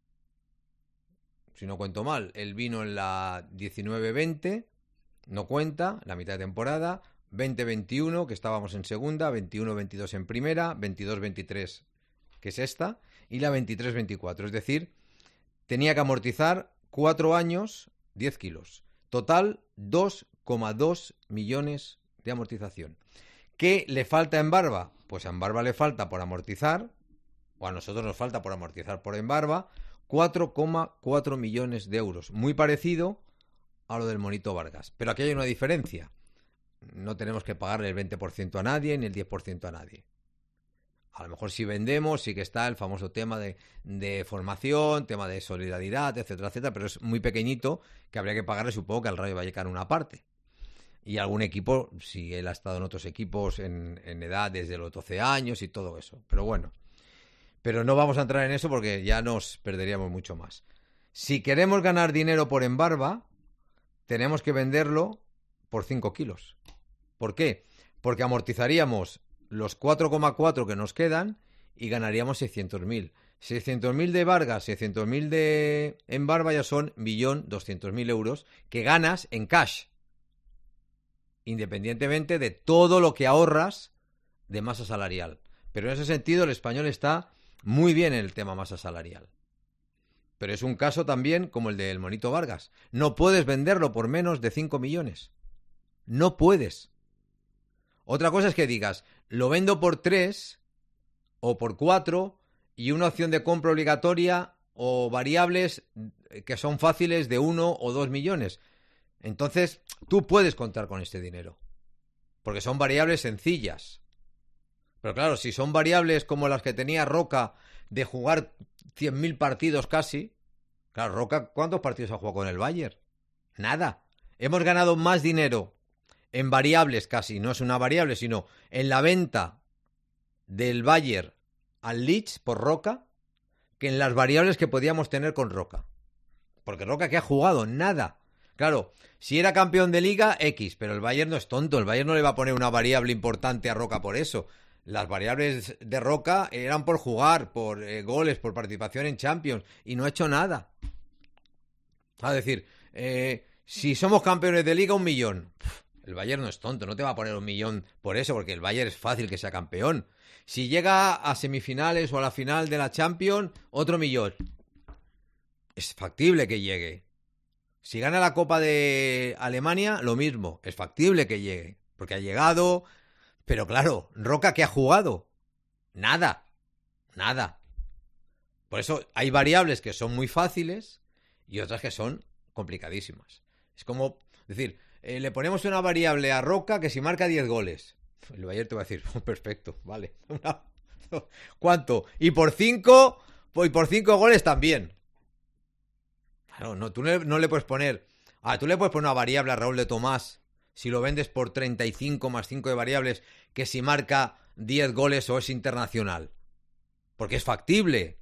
Si no cuento mal, él vino en la diecinueve veinte, no cuenta, la mitad de temporada. veinte veintiuno, que estábamos en segunda, veintiuno veintidós en primera, veintidós veintitrés, que es esta, y la veintitrés veinticuatro. Es decir, tenía que amortizar cuatro años, diez kilos. Total, dos coma dos millones de amortización. ¿Qué le falta a En Barba? Pues a En Barba le falta por amortizar, o a nosotros nos falta por amortizar por En Barba, cuatro coma cuatro millones de euros. Muy parecido a lo del Monito Vargas. Pero aquí hay una diferencia. no tenemos que pagarle el veinte por ciento a nadie ni el diez por ciento a nadie. A lo mejor si vendemos, sí que está el famoso tema de, de formación, tema de solidaridad, etcétera, etcétera, pero es muy pequeñito que habría que pagarle, supongo que al Rayo Vallecano una parte. Y algún equipo, si él ha estado en otros equipos en, en edad desde los doce años y todo eso. Pero bueno, pero no vamos a entrar en eso porque ya nos perderíamos mucho más. Si queremos ganar dinero por Embarba, tenemos que venderlo por cinco kilos. ¿Por qué? Porque amortizaríamos los cuatro coma cuatro que nos quedan y ganaríamos seiscientos mil. seiscientos mil de Vargas, seiscientos mil de Embarba ya son un millón doscientos mil euros que ganas en cash, independientemente de todo lo que ahorras de masa salarial. Pero en ese sentido el Español está muy bien en el tema masa salarial. Pero es un caso también como el del Monito Vargas. No puedes venderlo por menos de cinco millones. No puedes. Otra cosa es que digas, lo vendo por tres o por cuatro y una opción de compra obligatoria o variables que son fáciles de uno o dos millones. Entonces, tú puedes contar con este dinero. Porque son variables sencillas. Pero claro, si son variables como las que tenía Roca de jugar cien mil partidos casi. Claro, Roca, ¿cuántos partidos ha jugado con el Bayern? Nada. Hemos ganado más dinero en variables casi, no es una variable, sino en la venta del Bayern al Leeds por Roca, que en las variables que podíamos tener con Roca. Porque Roca, ¿qué ha jugado? Nada. Claro, si era campeón de Liga, X, pero el Bayern no es tonto, el Bayern no le va a poner una variable importante a Roca por eso. Las variables de Roca eran por jugar, por eh, goles, por participación en Champions, y no ha hecho nada. Es decir, eh, si somos campeones de Liga, un millón. El Bayern no es tonto, no te va a poner un millón por eso, porque el Bayern es fácil que sea campeón. Si llega a semifinales o a la final de la Champions, otro millón. Es factible que llegue. Si gana la Copa de Alemania, lo mismo. Es factible que llegue, porque ha llegado. Pero claro, Roca, ¿qué ha jugado? Nada. Nada. Por eso hay variables que son muy fáciles y otras que son complicadísimas. Es como decir, eh, le ponemos una variable a Roca que si marca diez goles. El Bayern te va a decir, oh, perfecto, vale. ¿Cuánto? Y por cinco, y por cinco goles también. Claro, no, tú no le puedes poner... Ah, tú le puedes poner una variable a Raúl de Tomás si lo vendes por treinta y cinco más cinco de variables que si marca diez goles o es internacional. Porque es factible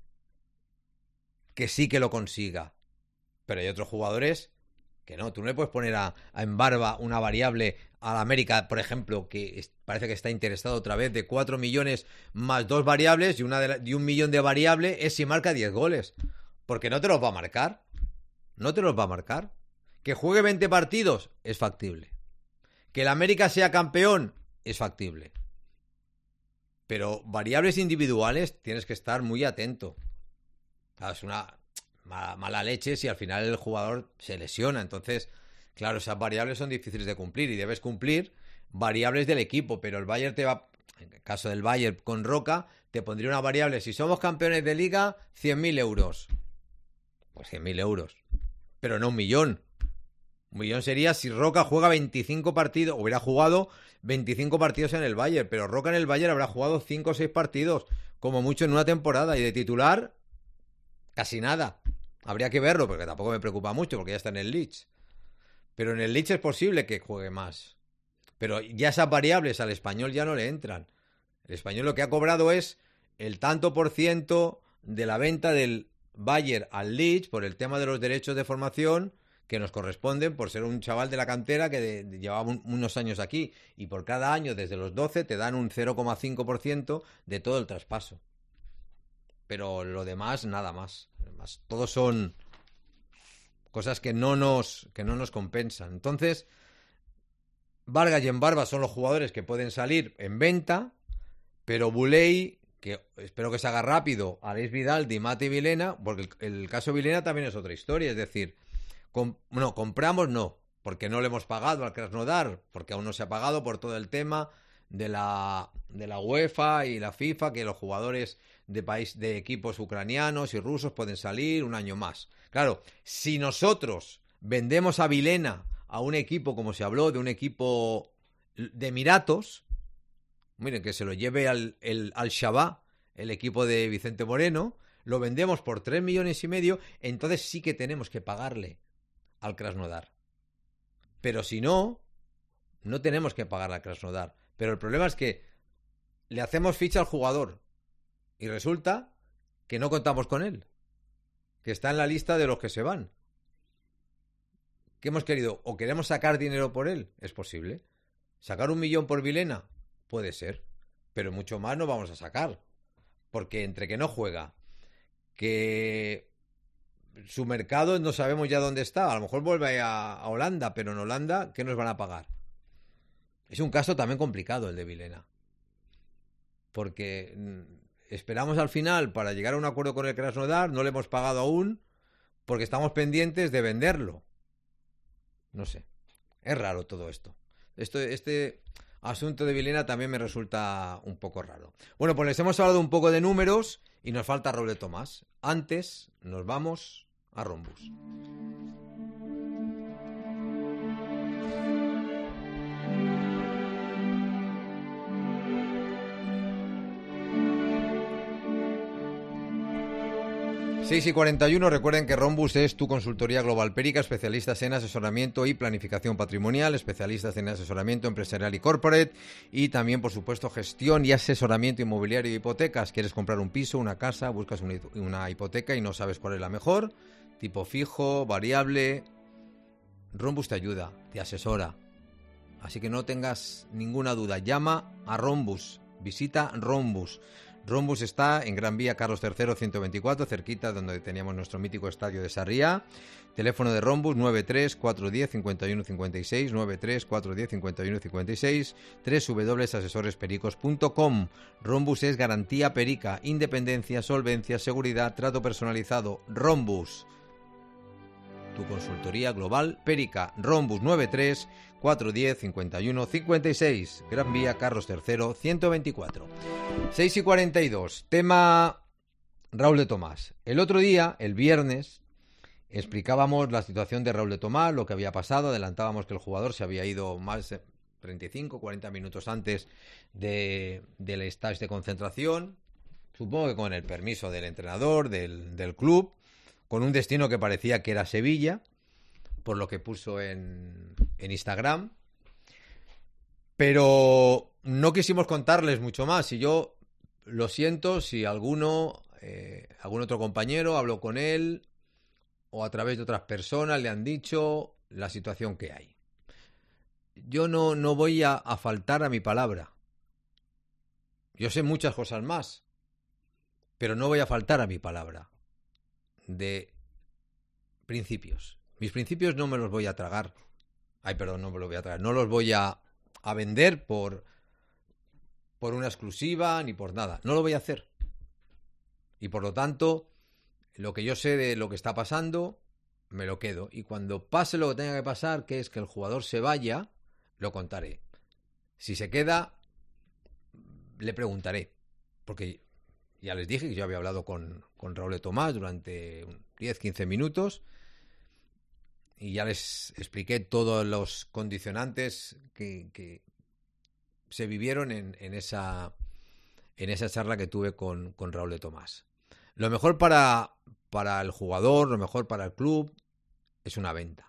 que sí que lo consiga. Pero hay otros jugadores que no. Tú no le puedes poner a, a Embarba una variable a la América, por ejemplo, que es, parece que está interesado otra vez de cuatro millones más dos variables y, una de, la, de un millón de variable es si marca diez goles. Porque no te los va a marcar. No te los va a marcar. Que juegue veinte partidos es factible. Que el América sea campeón es factible. Pero variables individuales tienes que estar muy atento. Claro, es una mala, mala leche si al final el jugador se lesiona. Entonces, claro, esas variables son difíciles de cumplir y debes cumplir variables del equipo. Pero el Bayern te va, en el caso del Bayern con Roca, te pondría una variable. Si somos campeones de Liga, cien mil euros. Pues cien mil euros. Pero no un millón. Un millón sería si Roca juega veinticinco partidos, hubiera jugado veinticinco partidos en el Bayern, pero Roca en el Bayern habrá jugado cinco o seis partidos, como mucho en una temporada, y de titular, casi nada. Habría que verlo, porque tampoco me preocupa mucho, porque ya está en el Leeds. Pero en el Leeds es posible que juegue más. Pero ya esas variables al Español ya no le entran. El Español lo que ha cobrado es el tanto por ciento de la venta del Bayern al Leeds por el tema de los derechos de formación que nos corresponden por ser un chaval de la cantera que de, de, llevaba un, unos años aquí, y por cada año desde los doce te dan un cero coma cinco por ciento de todo el traspaso. Pero lo demás, nada más. Además, todos son cosas que no nos, que no nos compensan. Entonces, Vargas y Embarba son los jugadores que pueden salir en venta, pero Buley, que espero que se haga rápido, Aleix Vidal, Mate y Vilena, porque el, el caso Vilena también es otra historia, es decir, Com- no, compramos no, porque no le hemos pagado al Krasnodar, porque aún no se ha pagado por todo el tema de la, de la UEFA y la FIFA, que los jugadores de país de equipos ucranianos y rusos pueden salir un año más. Claro, si nosotros vendemos a Vilena a un equipo, como se habló, de un equipo de Emiratos, miren, que se lo lleve al el, al Shabab, el equipo de Vicente Moreno, lo vendemos por tres millones y medio, entonces sí que tenemos que pagarle al Krasnodar. Pero si no, no tenemos que pagarle al Krasnodar. Pero el problema es que le hacemos ficha al jugador y resulta que no contamos con él, que está en la lista de los que se van. ¿Qué hemos querido? ¿O queremos sacar dinero por él? Es posible. ¿Sacar un millón por Vilena? Puede ser. Pero mucho más no vamos a sacar. Porque entre que no juega, que su mercado no sabemos ya dónde está. A lo mejor vuelve a, a Holanda, pero en Holanda, ¿qué nos van a pagar? Es un caso también complicado el de Vilena. Porque esperamos al final para llegar a un acuerdo con el Krasnodar, no le hemos pagado aún, porque estamos pendientes de venderlo. No sé. Es raro todo esto. Esto este asunto de Vilena también me resulta un poco raro. Bueno, pues les hemos hablado un poco de números y nos falta Raúl de Tomás. Antes nos vamos a Rhombus. seis y cuarenta y uno, recuerden que Rhombus es tu consultoría global Perica, especialistas en asesoramiento y planificación patrimonial, especialistas en asesoramiento empresarial y corporate, y también, por supuesto, gestión y asesoramiento inmobiliario y hipotecas. ¿Quieres comprar un piso, una casa, buscas una, una hipoteca y no sabes cuál es la mejor? Tipo fijo, variable. Rhombus te ayuda, te asesora. Así que no tengas ninguna duda. Llama a Rhombus, visita Rhombus. Rhombus está en Gran Vía Carlos tercero ciento veinticuatro, cerquita donde teníamos nuestro mítico estadio de Sarriá. Teléfono de Rhombus nueve tres cuatro uno cero cinco uno cinco seis, nueve tres cuatro uno cero cinco uno cinco seis, doble u doble u doble u punto asesores pericos punto com. Rhombus es garantía Perica, independencia, solvencia, seguridad, trato personalizado. Rhombus, tu consultoría global Perica. Rhombus nueve tres cuatro uno cero cinco uno cinco seis, Gran Vía Carlos tercero ciento veinticuatro. seis y cuarenta y dos, tema Raúl de Tomás. El otro día, el viernes, explicábamos la situación de Raúl de Tomás, lo que había pasado, adelantábamos que el jugador se había ido más de treinta y cinco, cuarenta minutos antes de, del stage de concentración, supongo que con el permiso del entrenador, del, del club, con un destino que parecía que era Sevilla, por lo que puso en, en Instagram. Pero no quisimos contarles mucho más y yo lo siento si alguno, eh, algún otro compañero habló con él o a través de otras personas le han dicho la situación que hay. Yo no, no voy a, a faltar a mi palabra. Yo sé muchas cosas más, pero no voy a faltar a mi palabra de principios. Mis principios no me los voy a tragar. Ay, perdón, no me los voy a tragar. No los voy a, a vender por, por una exclusiva ni por nada. No lo voy a hacer. Y por lo tanto, lo que yo sé de lo que está pasando, me lo quedo. Y cuando pase lo que tenga que pasar, que es que el jugador se vaya, lo contaré. Si se queda, le preguntaré. Porque ya les dije que yo había hablado con, con Raúl de Tomás durante diez a quince minutos. Y ya les expliqué todos los condicionantes que, que se vivieron en, en, esa, en esa charla que tuve con, con Raúl de Tomás. Lo mejor para, para el jugador, lo mejor para el club, es una venta.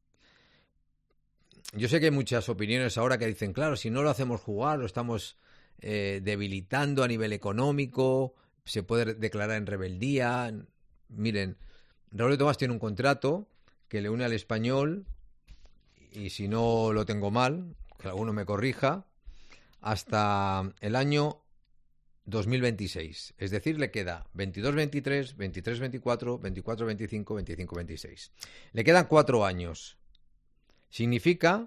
Yo sé que hay muchas opiniones ahora que dicen, claro, si no lo hacemos jugar, lo estamos eh, debilitando a nivel económico, se puede declarar en rebeldía. Miren, Raúl de Tomás tiene un contrato que le une al Español, y si no lo tengo mal, que alguno me corrija, hasta el año dos mil veintiséis. Es decir, le queda veintidós veintitrés, veintitrés veinticuatro, veinticuatro veinticinco, veinticinco veintiséis. Le quedan cuatro años. Significa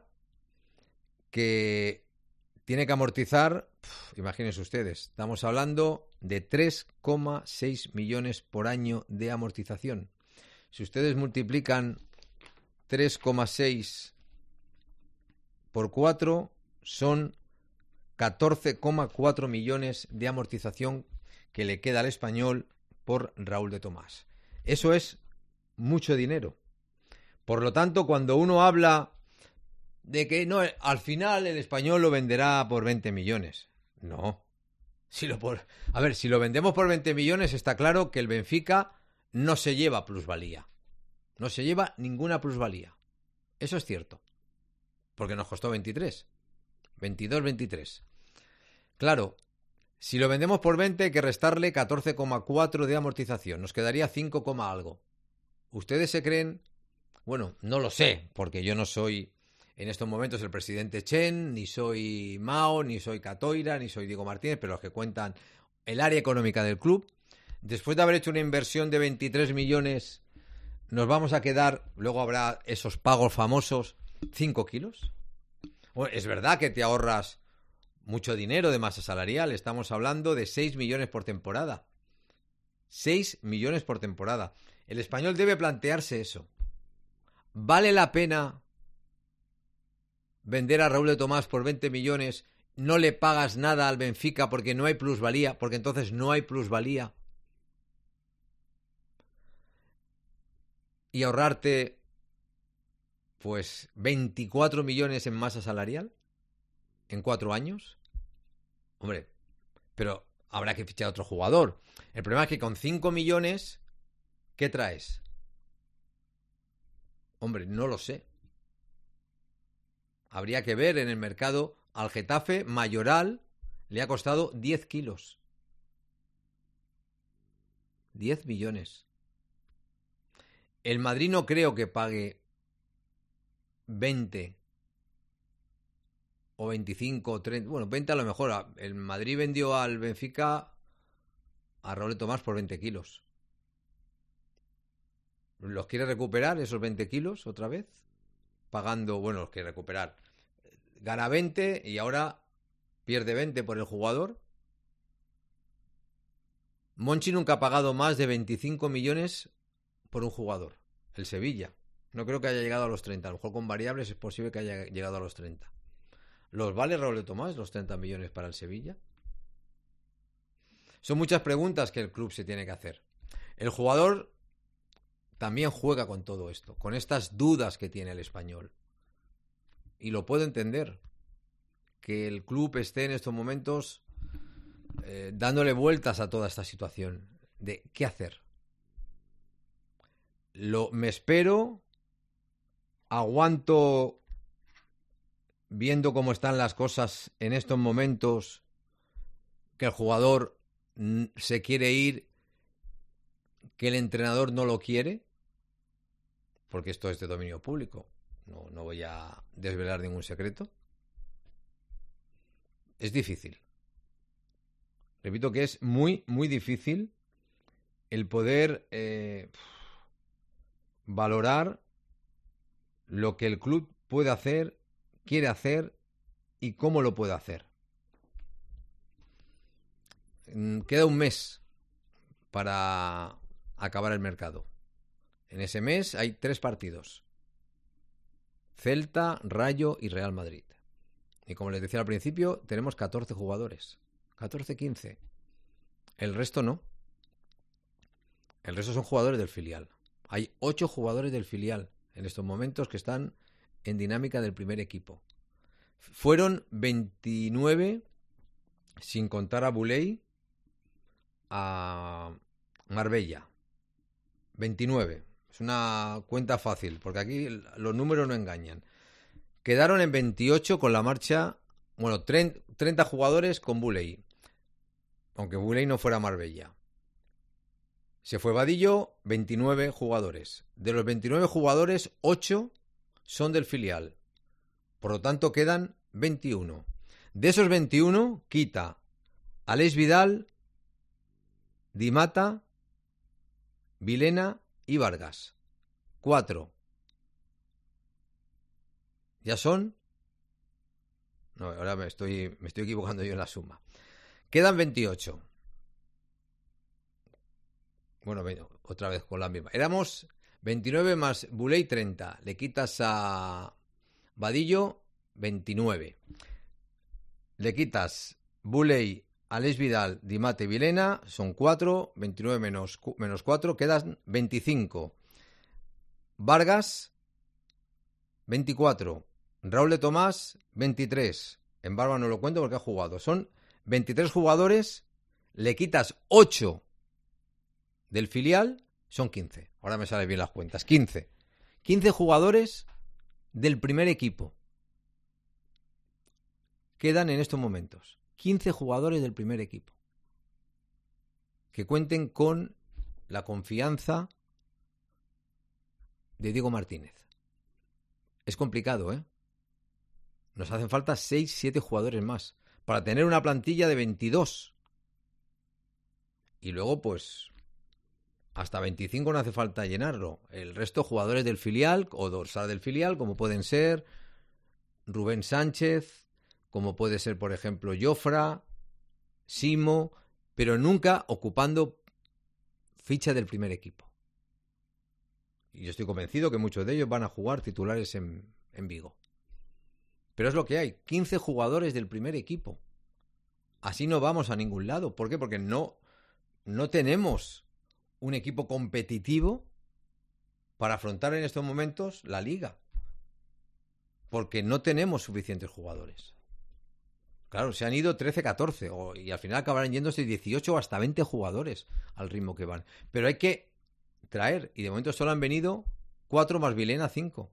que tiene que amortizar, uf, imagínense ustedes, estamos hablando de tres coma seis millones por año de amortización. Si ustedes multiplican tres coma seis por cuatro, son catorce coma cuatro millones de amortización que le queda al Español por Raúl de Tomás. Eso es mucho dinero. Por lo tanto, cuando uno habla de que no, al final el Español lo venderá por veinte millones. No. Si lo por... A ver, si lo vendemos por veinte millones, está claro que el Benfica no se lleva plusvalía. No se lleva ninguna plusvalía. Eso es cierto. Porque nos costó veintitrés. veintidós, veintitrés. Claro, si lo vendemos por veinte hay que restarle catorce coma cuatro de amortización. Nos quedaría cinco, algo. ¿Ustedes se creen? Bueno, no lo sé, porque yo no soy en estos momentos el presidente Chen, ni soy Mao, ni soy Catoira, ni soy Diego Martínez, pero los que cuentan el área económica del club. Después de haber hecho una inversión de veintitrés millones, nos vamos a quedar, luego habrá esos pagos famosos, cinco kilos. Bueno, es verdad que te ahorras mucho dinero de masa salarial, estamos hablando de seis millones por temporada. seis millones por temporada. El Español debe plantearse eso. ¿Vale la pena vender a Raúl de Tomás por veinte millones? No le pagas nada al Benfica porque no hay plusvalía, porque entonces no hay plusvalía. Y ahorrarte pues veinticuatro millones en masa salarial en cuatro años. Hombre, pero habrá que fichar a otro jugador. El problema es que con cinco millones, ¿qué traes? Hombre, no lo sé. Habría que ver en el mercado. Al Getafe, Mayoral le ha costado diez kilos. diez millones. El Madrid no creo que pague veinte o veinticinco o treinta. Bueno, veinte a lo mejor. El Madrid vendió al Benfica a Raúl de Tomás por veinte kilos. ¿Los quiere recuperar esos veinte kilos otra vez? Pagando, bueno, los quiere recuperar. Gana veinte y ahora pierde veinte por el jugador. Monchi nunca ha pagado más de veinticinco millones por un jugador. El Sevilla. No creo que haya llegado a los treinta. A lo mejor con variables es posible que haya llegado a los treinta. ¿Los vale Raúl de Tomás los treinta millones para el Sevilla? Son muchas preguntas que el club se tiene que hacer. El jugador también juega con todo esto, con estas dudas que tiene el Español. Y lo puedo entender, que el club esté en estos momentos eh, dándole vueltas a toda esta situación de qué hacer. Lo, me espero, aguanto viendo cómo están las cosas en estos momentos, que el jugador n- se quiere ir, que el entrenador no lo quiere, porque esto es de dominio público. No, no voy a desvelar ningún secreto. Es difícil. Repito que es muy, muy difícil el poder eh, valorar lo que el club puede hacer, quiere hacer y cómo lo puede hacer. Queda un mes para acabar el mercado. En ese mes hay tres partidos: Celta, Rayo y Real Madrid. Y como les decía al principio, tenemos catorce jugadores. catorce, quince. El resto no. El resto son jugadores del filial. Hay ocho jugadores del filial en estos momentos que están en dinámica del primer equipo. Fueron veintinueve, sin contar a Boulay, a Marbella. veintinueve. Es una cuenta fácil, porque aquí los números no engañan. Quedaron en veintiocho con la marcha, bueno, treinta jugadores con Boulay, aunque Boulay no fuera Marbella. Se fue Vadillo, veintinueve jugadores. De los veintinueve jugadores, ocho son del filial. Por lo tanto, quedan veintiuno. De esos veintiuno, quita Aleix Vidal, Di Mata, Vilena y Vargas. Cuatro. ¿Ya son? No, ahora me estoy, me estoy equivocando yo en la suma. Quedan veintiocho. Bueno, otra vez con la misma. Éramos veintinueve más Boulay, treinta. Le quitas a Vadillo, veintinueve. Le quitas Boulay, Aleix Vidal, Di Mata y Vilena, son cuatro. veintinueve menos, menos cuatro, quedan veinticinco. Vargas, veinticuatro. Raúl de Tomás, veintitrés. En Barba no lo cuento porque ha jugado. Son veintitrés jugadores, le quitas ocho del filial, son quince. Ahora me salen bien las cuentas. quince. quince jugadores del primer equipo. Quedan en estos momentos quince jugadores del primer equipo que cuenten con la confianza de Diego Martínez. Es complicado, ¿eh? Nos hacen falta seis, siete jugadores más para tener una plantilla de veintidós. Y luego, pues, hasta veinticinco no hace falta llenarlo. El resto, jugadores del filial o dorsal del filial, como pueden ser Rubén Sánchez, como puede ser, por ejemplo, Jofra, Simo, pero nunca ocupando ficha del primer equipo. Y yo estoy convencido que muchos de ellos van a jugar titulares en, en Vigo. Pero es lo que hay, quince jugadores del primer equipo. Así no vamos a ningún lado. ¿Por qué? Porque no, no tenemos un equipo competitivo para afrontar en estos momentos la liga. Porque no tenemos suficientes jugadores. Claro, se han ido trece, catorce o, y al final acabarán yéndose dieciocho o hasta veinte jugadores al ritmo que van. Pero hay que traer, y de momento solo han venido cuatro más Vilena, cinco.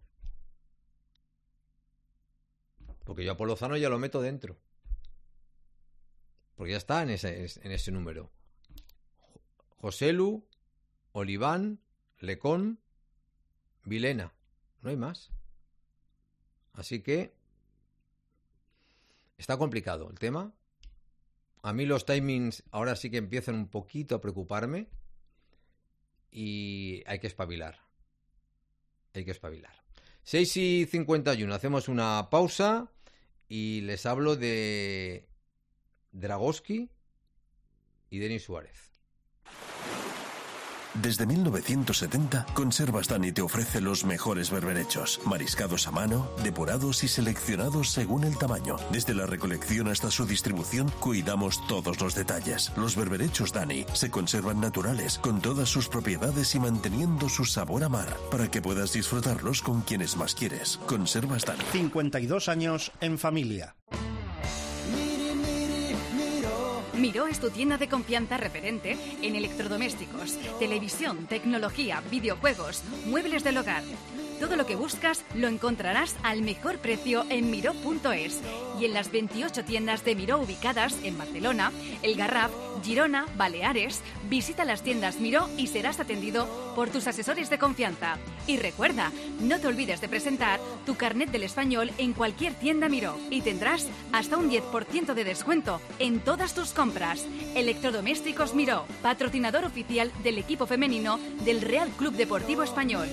Porque yo a Polo Lozano ya lo meto dentro. Porque ya está en ese, en ese número. Joselu, Oliván, Lecón, Vilena. No hay más. Así que está complicado el tema. A mí los timings ahora sí que empiezan un poquito a preocuparme. Y hay que espabilar. Hay que espabilar. seis y cincuenta y uno. Hacemos una pausa y les hablo de Dragosky y Denis Suárez.
Desde mil novecientos setenta, Conservas Dani te ofrece los mejores berberechos, mariscados a mano, depurados y seleccionados según el tamaño. Desde la recolección hasta su distribución, cuidamos todos los detalles. Los berberechos Dani se conservan naturales, con todas sus propiedades y manteniendo su sabor a mar, para que puedas disfrutarlos con quienes más quieres. Conservas Dani.
cincuenta y dos años en familia.
Miró es tu tienda de confianza referente en electrodomésticos, televisión, tecnología, videojuegos, muebles del hogar. Todo lo que buscas lo encontrarás al mejor precio en miró punto es y en las veintiocho tiendas de Miró ubicadas en Barcelona, El Garraf, Girona, Baleares. Visita las tiendas Miró y serás atendido por tus asesores de confianza. Y recuerda, no te olvides de presentar tu carnet del español en cualquier tienda Miró y tendrás hasta un diez por ciento de descuento en todas tus compras. Electrodomésticos Miró, patrocinador oficial del equipo femenino del Real Club Deportivo Español.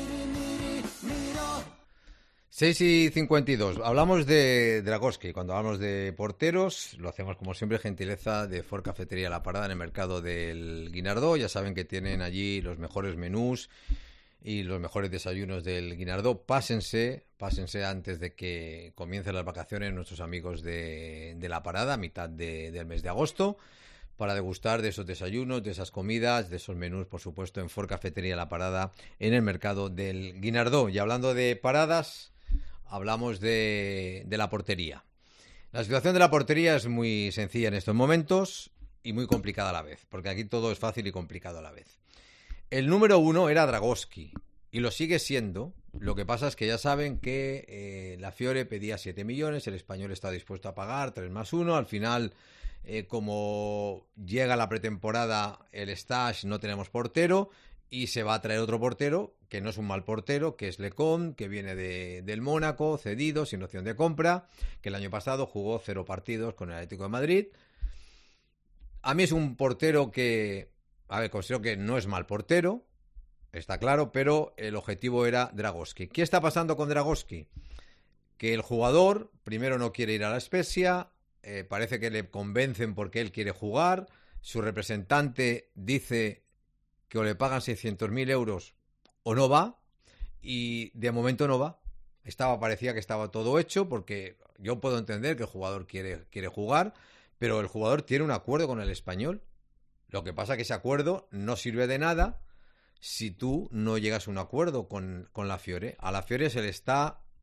seis y cincuenta y dos. Hablamos de Dragosky. Cuando hablamos de porteros, lo hacemos como siempre, gentileza de Ford Cafetería La Parada en el mercado del Guinardó. Ya saben que tienen allí los mejores menús y los mejores desayunos del Guinardó. Pásense, pásense antes de que comiencen las vacaciones nuestros amigos de, de La Parada, a mitad de, del mes de agosto, para degustar de esos desayunos, de esas comidas, de esos menús, por supuesto, en Ford Cafetería La Parada en el mercado del Guinardó. Y hablando de paradas, hablamos de, de la portería. La situación de la portería es muy sencilla en estos momentos y muy complicada a la vez, porque aquí todo es fácil y complicado a la vez. El número uno era Dragosky y lo sigue siendo. Lo que pasa es que ya saben que eh, la Fiore pedía siete millones, el español está dispuesto a pagar tres más uno. Al final, eh, como llega la pretemporada, el stage, no tenemos portero. Y se va a traer otro portero, que no es un mal portero, que es Lecón, que viene de, del Mónaco, cedido, sin opción de compra, que el año pasado jugó cero partidos con el Atlético de Madrid. A mí es un portero que, a ver, considero que no es mal portero, está claro, pero el objetivo era Dragosky. ¿Qué está pasando con Dragosky? Que el jugador, primero, no quiere ir a la Spezia, eh, parece que le convencen porque él quiere jugar, su representante dice que o le pagan seiscientos mil euros o no va, y de momento no va. Estaba, parecía que estaba todo hecho, porque yo puedo entender que el jugador quiere, quiere jugar, pero el jugador tiene un acuerdo con el español. Lo que pasa es que ese acuerdo no sirve de nada si tú no llegas a un acuerdo con, con la Fiore. A la Fiore se le está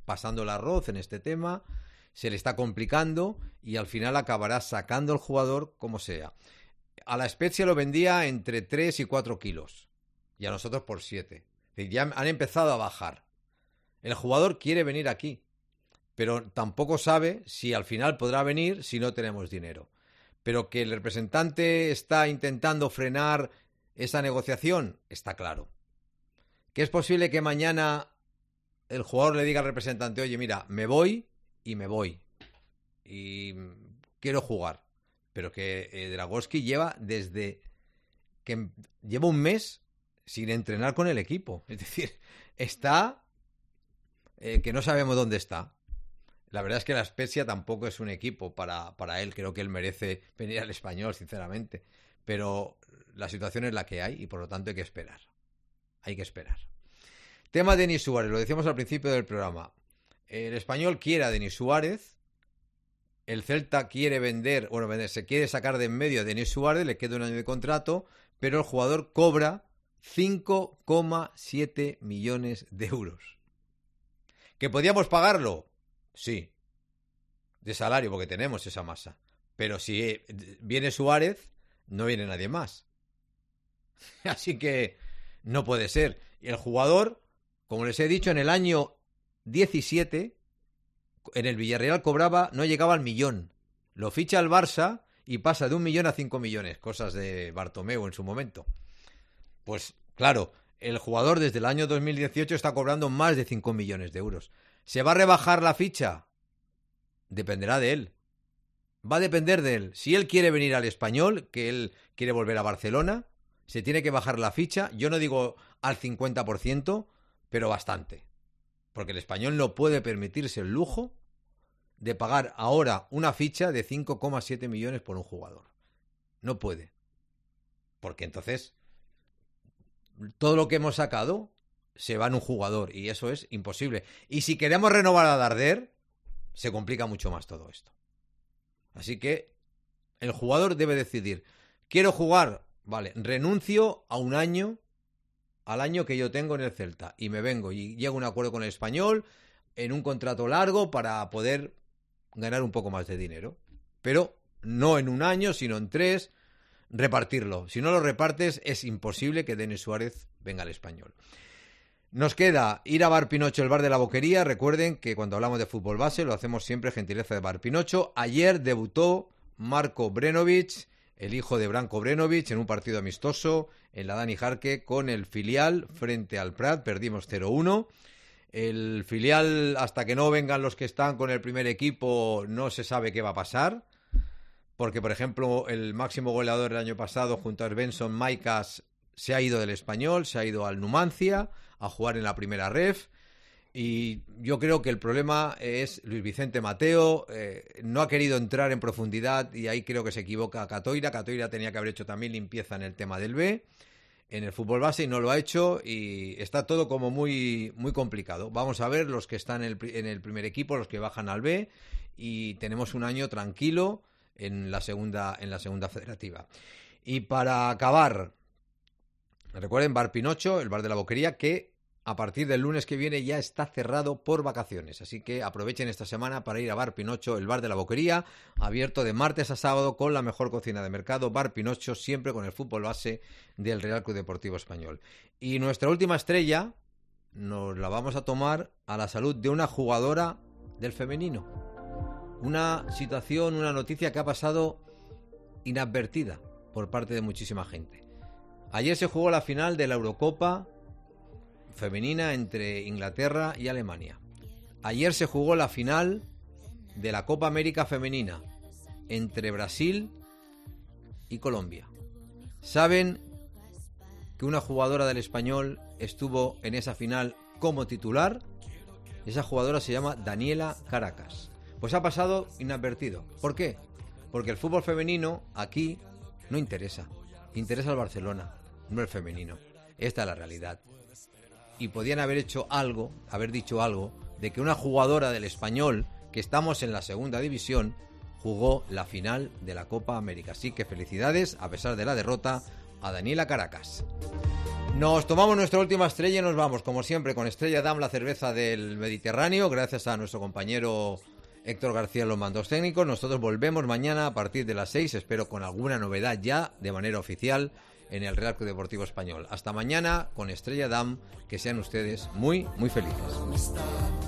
pasando el arroz en este tema, se le está complicando y al final acabará sacando el jugador como sea. A la Spezia lo vendía entre tres y cuatro kilos y a nosotros por siete. Es decir, ya han empezado a bajar. El jugador quiere venir aquí, pero tampoco sabe si al final podrá venir si no tenemos dinero. Pero que el representante está intentando frenar esa negociación, está claro. Que es posible que mañana el jugador le diga al representante, oye, mira, me voy y me voy. Y quiero jugar. Pero que eh, Dragowski lleva desde que lleva un mes sin entrenar con el equipo. Es decir, está eh, que no sabemos dónde está. La verdad es que la Spezia tampoco es un equipo para, para él. Creo que él merece venir al Español, sinceramente. Pero la situación es la que hay y por lo tanto hay que esperar. Hay que esperar. Tema de Denis Suárez, lo decíamos al principio del programa. El Español quiere a Denis Suárez. El Celta quiere vender, bueno, vender, se quiere sacar de en medio a Denis Suárez, le queda un año de contrato, pero el jugador cobra cinco coma siete millones de euros. ¿Que podíamos pagarlo? Sí, de salario, porque tenemos esa masa. Pero si viene Suárez, no viene nadie más. Así que no puede ser. Y el jugador, como les he dicho, en el año diecisiete, en el Villarreal cobraba, no llegaba al millón. Lo ficha el Barça y pasa de un millón a cinco millones. Cosas de Bartomeu en su momento. Pues claro, el jugador desde el año dos mil dieciocho está cobrando más de cinco millones de euros. ¿Se va a rebajar la ficha? Dependerá de él. Va a depender de él. Si él quiere venir al Español, que él quiere volver a Barcelona, se tiene que bajar la ficha. Yo no digo al cincuenta por ciento, pero bastante. Porque el Español no puede permitirse el lujo de pagar ahora una ficha de cinco coma siete millones por un jugador. No puede. Porque entonces todo lo que hemos sacado se va en un jugador y eso es imposible. Y si queremos renovar a Darder, se complica mucho más todo esto. Así que el jugador debe decidir, quiero jugar, vale, renuncio a un año, al año que yo tengo en el Celta y me vengo y llego a un acuerdo con el Español en un contrato largo para poder ganar un poco más de dinero. Pero no en un año, sino en tres, repartirlo. Si no lo repartes, es imposible que Denis Suárez venga al Español. Nos queda ir a Bar Pinocho, el bar de la Boquería. Recuerden que cuando hablamos de fútbol base lo hacemos siempre gentileza de Bar Pinocho. Ayer debutó Marco Brenovic, el hijo de Branko Brenovic, en un partido amistoso en la Dani Jarque con el filial frente al Prat. Perdimos cero uno. El filial, hasta que no vengan los que están con el primer equipo, no se sabe qué va a pasar. Porque, por ejemplo, el máximo goleador del año pasado, junto a Svensson Maicas, se ha ido del Español, se ha ido al Numancia a jugar en la primera ref. Y yo creo que el problema es Luis Vicente Mateo, eh, no ha querido entrar en profundidad y ahí creo que se equivoca Catoira. Catoira tenía que haber hecho también limpieza en el tema del B, en el fútbol base, y no lo ha hecho y está todo como muy, muy complicado. Vamos a ver los que están en el, en el primer equipo, los que bajan al B, y tenemos un año tranquilo en la segunda, en la segunda federativa. Y para acabar, recuerden, Bar Pinocho, el bar de la Boquería, que a partir del lunes que viene ya está cerrado por vacaciones, así que aprovechen esta semana para ir a Bar Pinocho, el bar de la Boquería, abierto de martes a sábado con la mejor cocina de mercado. Bar Pinocho, siempre con el fútbol base del Real Club Deportivo Español. Y nuestra última estrella nos la vamos a tomar a la salud de una jugadora del femenino. Una situación, una noticia que ha pasado inadvertida por parte de muchísima gente. Ayer se jugó la final de la Eurocopa femenina entre Inglaterra y Alemania. Ayer se jugó la final de la Copa América femenina entre Brasil y Colombia. ¿Saben que una jugadora del Español estuvo en esa final como titular? Esa jugadora se llama Daniela Caracas. Pues ha pasado inadvertido. ¿Por qué? Porque el fútbol femenino aquí no interesa. Interesa al Barcelona, no el femenino. Esta es la realidad. Y podían haber hecho algo, haber dicho algo, de que una jugadora del Español, que estamos en la segunda división, jugó la final de la Copa América. Así que felicidades, a pesar de la derrota, a Daniela Caracas. Nos tomamos nuestra última estrella y nos vamos, como siempre, con Estrella Damm, la cerveza del Mediterráneo, gracias a nuestro compañero Héctor García en los mandos técnicos. Nosotros volvemos mañana a partir de las seis, espero con alguna novedad ya de manera oficial en el Real Club Deportivo Español. Hasta mañana con Estrella Damm, que sean ustedes muy, muy felices.